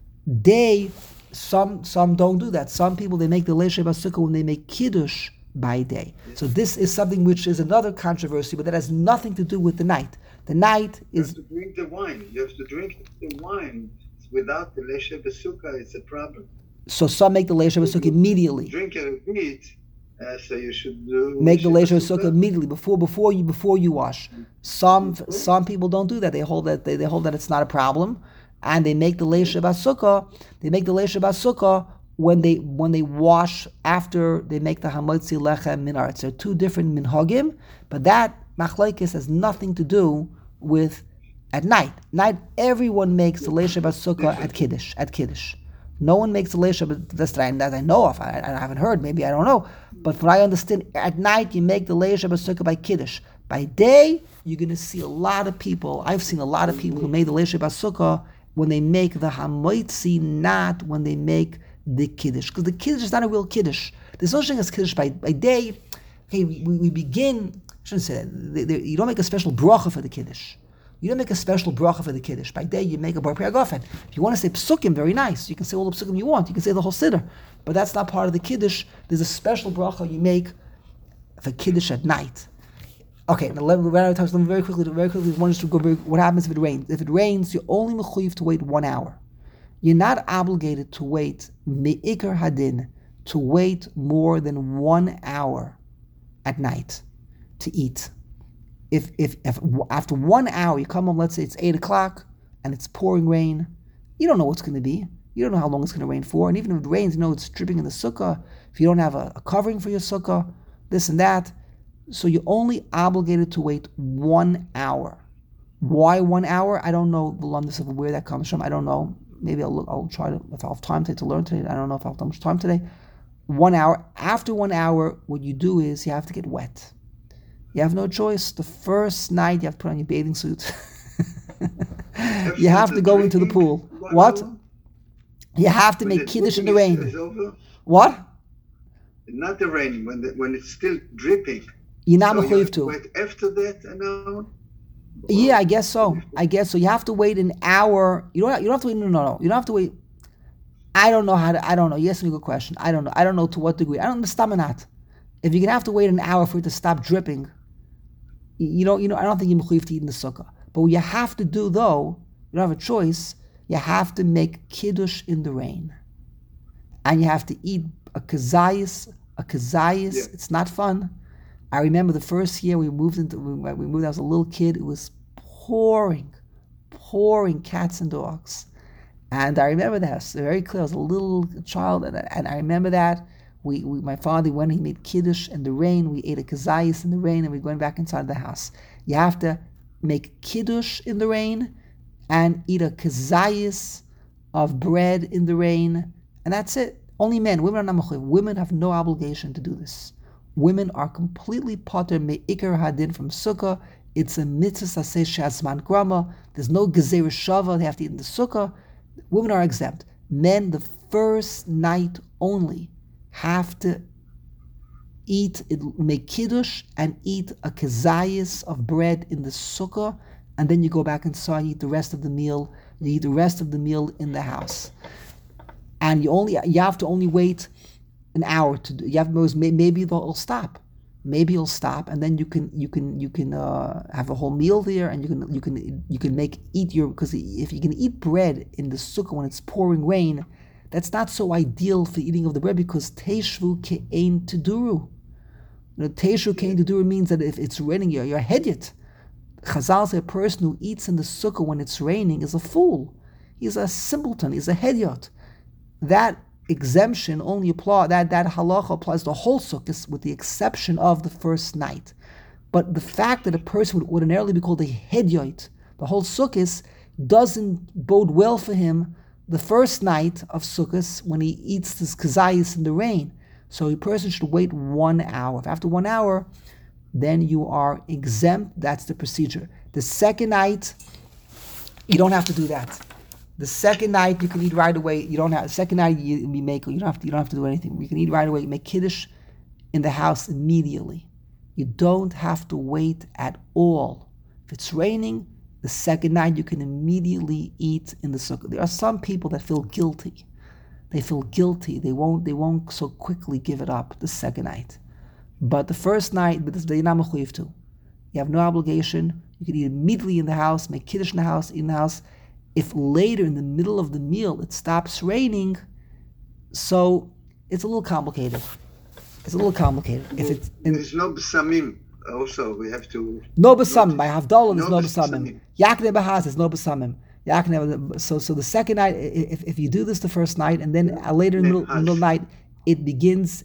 Day, some don't do that. Some people, they make the Leishev Bas Sukkah when they make Kiddush by day. So this is something which is another controversy, but that has nothing to do with the night. The night is...
You have to drink the wine. You have to drink the wine. Without the Leishev Bas Sukkah, it's a problem.
So some make the Leishev Bas Sukkah immediately.
Drink it a bit, so you should do...
Make the Leishev Bas Sukkah immediately, before you wash. Some people don't do that. They hold that it's not a problem. And they make the Leishev Bas Sukkah. They make the Leishev Bas Sukkah when they wash after they make the Hamotzi Lechem Min Haaretz. They're two different minhagim, but that machlekes has nothing to do with at night. Night, everyone makes the Leishev Bas Sukkah at Kiddush. No one makes the Leishev, that I know of. I haven't heard. Maybe I don't know. But from what I understand, at night you make the Leishev Bas Sukkah by Kiddush. By day, you're going to see a lot of people. I've seen a lot of people who made the Leishev Bas Sukkah when they make the Hamoitzi, not when they make the Kiddush. Because the Kiddush is not a real Kiddush. There's no such thing as Kiddush by day. Okay, we begin, I shouldn't say that. You don't make a special bracha for the Kiddush. You don't make a special bracha for the Kiddush. By day, you make a bar priyagofen. If you want to say psukim, very nice. You can say all the psukim you want. You can say the whole siddur. But that's not part of the Kiddush. There's a special bracha you make for Kiddush at night. Okay, now let me very quickly. Want to go what happens if it rains. If it rains, you're only mechuyev to wait 1 hour. You're not obligated to wait me'ikar hadin, to wait more than 1 hour at night to eat. If after 1 hour you come home, let's say it's 8 o'clock and it's pouring rain, you don't know what's going to be. You don't know how long it's going to rain for. And even if it rains, you know it's dripping in the sukkah. If you don't have a covering for your sukkah, this and that. So you're only obligated to wait 1 hour. Why 1 hour? I don't know the lumdus of where that comes from. I don't know. Maybe I'll try to, if I'll have time to learn today. I don't know if I'll have much time today. 1 hour. After 1 hour, what you do is you have to get wet. You have no choice. The first night you have to put on your bathing suit. You have to go into the pool. What? You have to make Kiddush in the rain. What?
Not the rain, when it's still dripping.
You're not mechuyev to.
Wait after that an hour?
Yeah, I guess so. You have to wait an hour. You don't have to wait. No. You don't have to wait. I don't know how to. I don't know. You asked me a good question. I don't know. I don't know to what degree. I don't understand that. If you're gonna have to wait an hour for it to stop dripping, I don't think you're mechuyev to eat in the sukkah. But what you have to do, though, you don't have a choice. You have to make Kiddush in the rain, and you have to eat a kazayis. Yeah. It's not fun. I remember the first year we moved. I was a little kid. It was pouring cats and dogs, and I remember that very clear. I was a little child, and I remember that my father, when he made Kiddush in the rain, we ate a kazayis in the rain, and we went back inside the house. You have to make Kiddush in the rain and eat a kazayis of bread in the rain, and that's it. Only men. Women are not mechuyev. Women have no obligation to do this. Women are completely pater me'ikar hadin from sukkah It's a mitzvah aseh she'azman grama. There's no gezerah shava. They have to eat in the sukkah. Women are exempt. Men, the first night only, have to make kiddush and eat a kezayis of bread in the sukkah, and then you go back inside and eat the rest of the meal. You eat the rest of the meal in the house, and you have to only wait an hour to do. Maybe it'll stop. Maybe it'll stop, and then you can have a whole meal there, and you can eat your, because if you can eat bread in the sukkah when it's pouring rain, that's not so ideal for eating of the bread, because teishvu ke'ein teduru. Teishvu ke'ein teduru means that if it's raining, you're hedyot. Chazal say a person who eats in the sukkah when it's raining is a fool. He's a simpleton. He's a hedyot. That exemption only applies, that halacha applies to the whole sukkah, with the exception of the first night. But the fact that a person would ordinarily be called a hedyot, the whole sukkah, doesn't bode well for him the first night of sukkah when he eats this kazayis in the rain. So a person should wait 1 hour. If after 1 hour, then you are exempt. That's the procedure. The second night, you don't have to do that. The second night you can eat right away. You don't have. The second night you don't have to do anything. You can eat right away. You make kiddush in the house immediately. You don't have to wait at all. If it's raining, the second night you can immediately eat in the sukkah. There are some people that feel guilty. They feel guilty. They won't so quickly give it up the second night. But the first night, you're not mechuyev to. You have no obligation. You can eat immediately in the house, make kiddush in the house, eat in the house. If later in the middle of the meal it stops raining, so it's a little complicated. If it's
there's no besamim. Also, we have to.
No besamim. By Havdalah, there's no besamim. Yakne bahas, there's no besamim. So the second night, if you do this the first night, and then later in the middle of the night, it begins.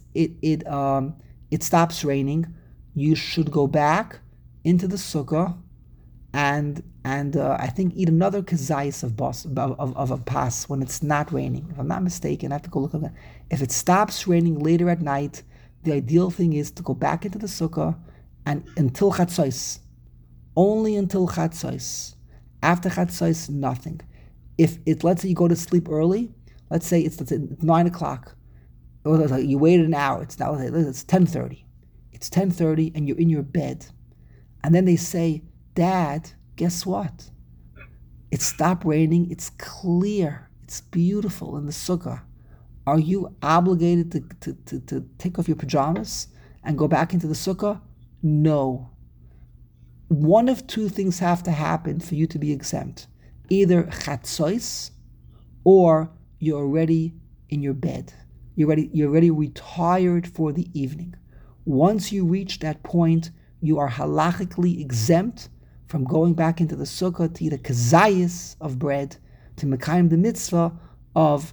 It stops raining. You should go back into the sukkah, and I think eat another kazayis of a pas when it's not raining. If I'm not mistaken, I have to go look at that. If it stops raining later at night, the ideal thing is to go back into the sukkah and until chatzos, only until chatzos. After chatzos, nothing. If let's say you go to sleep early, let's say it's 9 o'clock, or you waited an hour. It's 10:30. It's 10:30, and you're in your bed, and then they say, "Dad, guess what? It stopped raining. It's clear. It's beautiful in the sukkah." Are you obligated to take off your pajamas and go back into the sukkah? No. One of two things have to happen for you to be exempt. Either chatzos, or you're already in your bed. You're already retired for the evening. Once you reach that point, you are halachically exempt from going back into the sukkah to eat a kazayis of bread, to mekayim the mitzvah of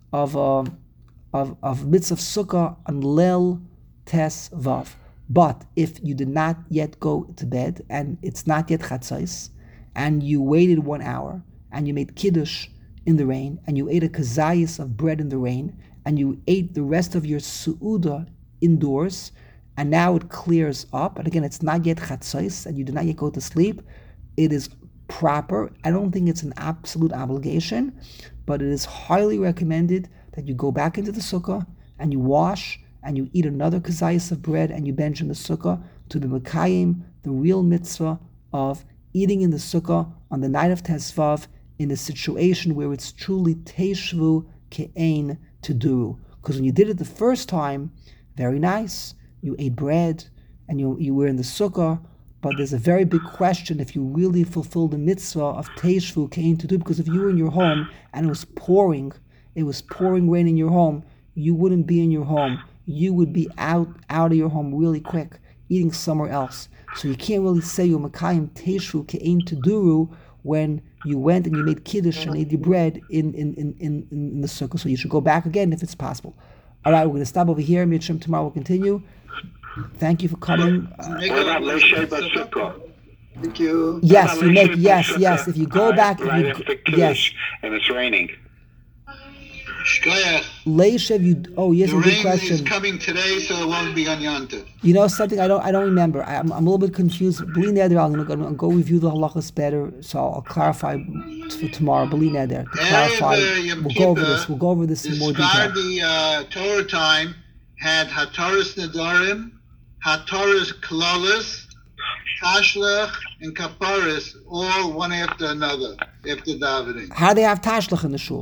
mitzvah sukkah on Leil Tes Vav. But if you did not yet go to bed and it's not yet chatzos, and you waited 1 hour and you made kiddush in the rain, and you ate a kazayis of bread in the rain, and you ate the rest of your su'udah indoors, and now it clears up, and again it's not yet chatzos, and you did not yet go to sleep, it is proper. I don't think it's an absolute obligation, but it is highly recommended that you go back into the sukkah and you wash and you eat another kazayis of bread and you bench in the sukkah to be mekayim the real mitzvah of eating in the sukkah on the night of Tesvav in a situation where it's truly teishvu ke'ein teduru. Because when you did it the first time, very nice, you ate bread and you were in the sukkah, but there's a very big question if you really fulfill the mitzvah of teishvu ke'ein teduru, because if you were in your home and it was pouring rain in your home, you wouldn't be in your home. You would be out of your home really quick, eating somewhere else. So you can't really say you're Makayim Teishvu Ke'ein Teduru when you went and you made Kiddush and ate your bread in the sukkah. So you should go back again if it's possible. All right, we're going to stop over here. Mitzvah tomorrow will continue. Thank you for coming.
What about Leishay Basukkah? Thank you.
Yes, you make, yes. If you go back,
right after Kiddush and it's raining.
Shkoyach.
Leishev, here's
The
a good
rain
question.
is coming today, so it won't be on Yontif.
You know something I don't remember. I'm a little bit confused. Bli neder, I'm gonna go review the halachas better, so I'll clarify for tomorrow. Bli neder, to clarify. We'll go over this. We'll go over this in more detail.
The Torah time had Hataras Nedarim, Hataras Klalis, Tashlech, and Kaparis, all one after another, after davening.
How do they have tashlach in the shul?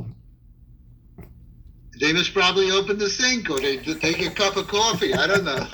They must probably open the sink, or they take a cup of coffee. I don't know.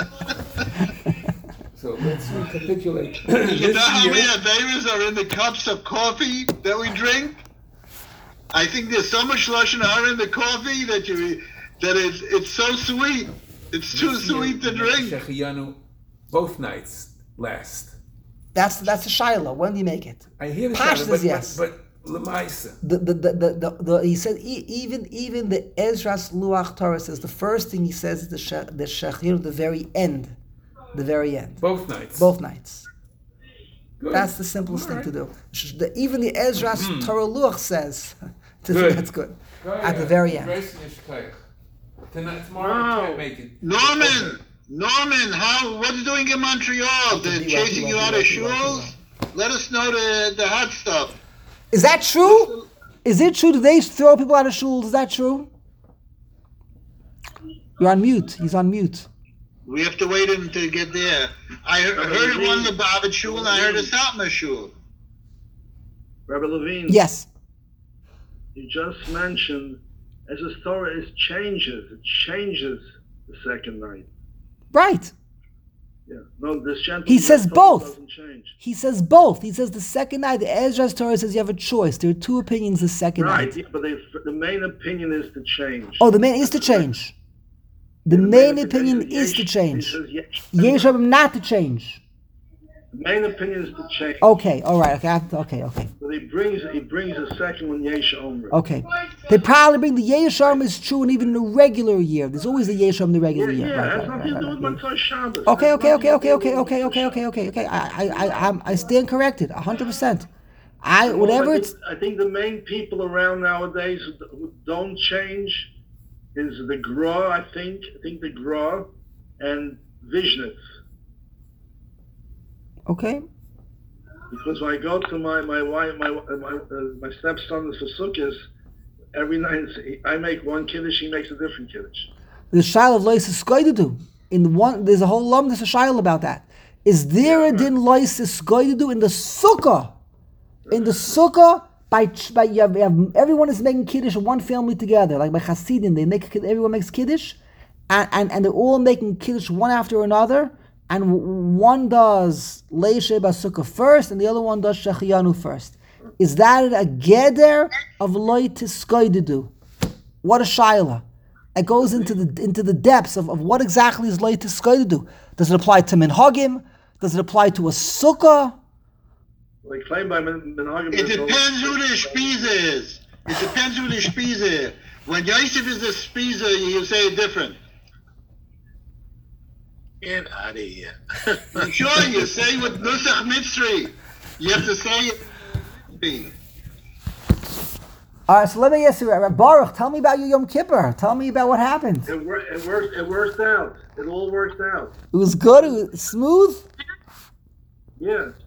So let's recapitulate.
You know how many Averas are in the cups of coffee that we drink? I think there's so much Lashon Hara in the coffee that it's so sweet. It's too sweet to drink.
Shehecheyanu, both nights last.
That's the shaila. When do you make it?
I hear the
Pashtus,
but
yes.
but Lemaisa.
He said even the Ezra's Luach Torah says the first thing he says is the Shechir, the very end.
Both nights.
Both nights.
Good.
That's the simplest thing to do. Even the Ezra's Torah Luach says that's good. At the very end.
Tomorrow I can't make it.
Norman, what are you doing in Montreal? They're chasing you out of shuls? Let us know the hot stuff.
Is that true? Is it true? Do they throw people out of shuls? Is that true? You're on mute. He's on mute.
We have to wait until you get there. I heard it one in the Lubavitch shul, and I heard a Satmar shul.
Rabbi Levine.
Yes.
You just mentioned as the Torah it changes the second night.
Right.
Yeah. No, this gentleman.
He says both.
Doesn't change.
He says both. He says the second night, the Ezra's Torah says you have a choice. There are two opinions the second
Right,
night.
yeah, but the main opinion is to change.
Oh, the main is to change. The main opinion is to change. Yesh Rabim not to change.
The main opinion is to change.
Okay, all right. Okay.
But he brings a second one, Yesh Omer.
Okay. They probably bring the Yesh Rabim is true, and even in the regular year. There's always the Yesh Rabim in the regular year.
Yeah,
Right,
that's nothing to do with Matzah Shabbos.
Okay. I stand corrected, 100%.
I think the main people around nowadays who don't change is the Gra, I think the Gra and Vishnitz.
Okay.
Because when I go to my wife, my stepson for Sukkot, every night I make one kiddush, he makes a different kiddush.
The shaila of lois is skoidu. There's a whole there's a shaila about that. Is there a din lois is skoidu in the sukkah? In the sukkah, you have everyone is making kiddush in one family together, like by Hasidim, everyone makes kiddush, and they're all making kiddush one after another, and one does leishe basukah first, and the other one does shechiyanu first. Is that a geder of loy tiskoidu? What a shaila! It goes into the depths of what exactly is loy tiskoidu. Does it apply to minhagim? Does it apply to a sukkah?
They claim by minhagim.
It depends who the Spiezer is. When Yosef is the Spiezer, you say it different.
Get out of here.
Sure, you say with Nusach Mitzri. You have to say it.
All right, so let me ask you, Baruch, tell me about your Yom Kippur. Tell me about what happened.
It worked out. It all worked out.
It was good. It was smooth.
Yeah.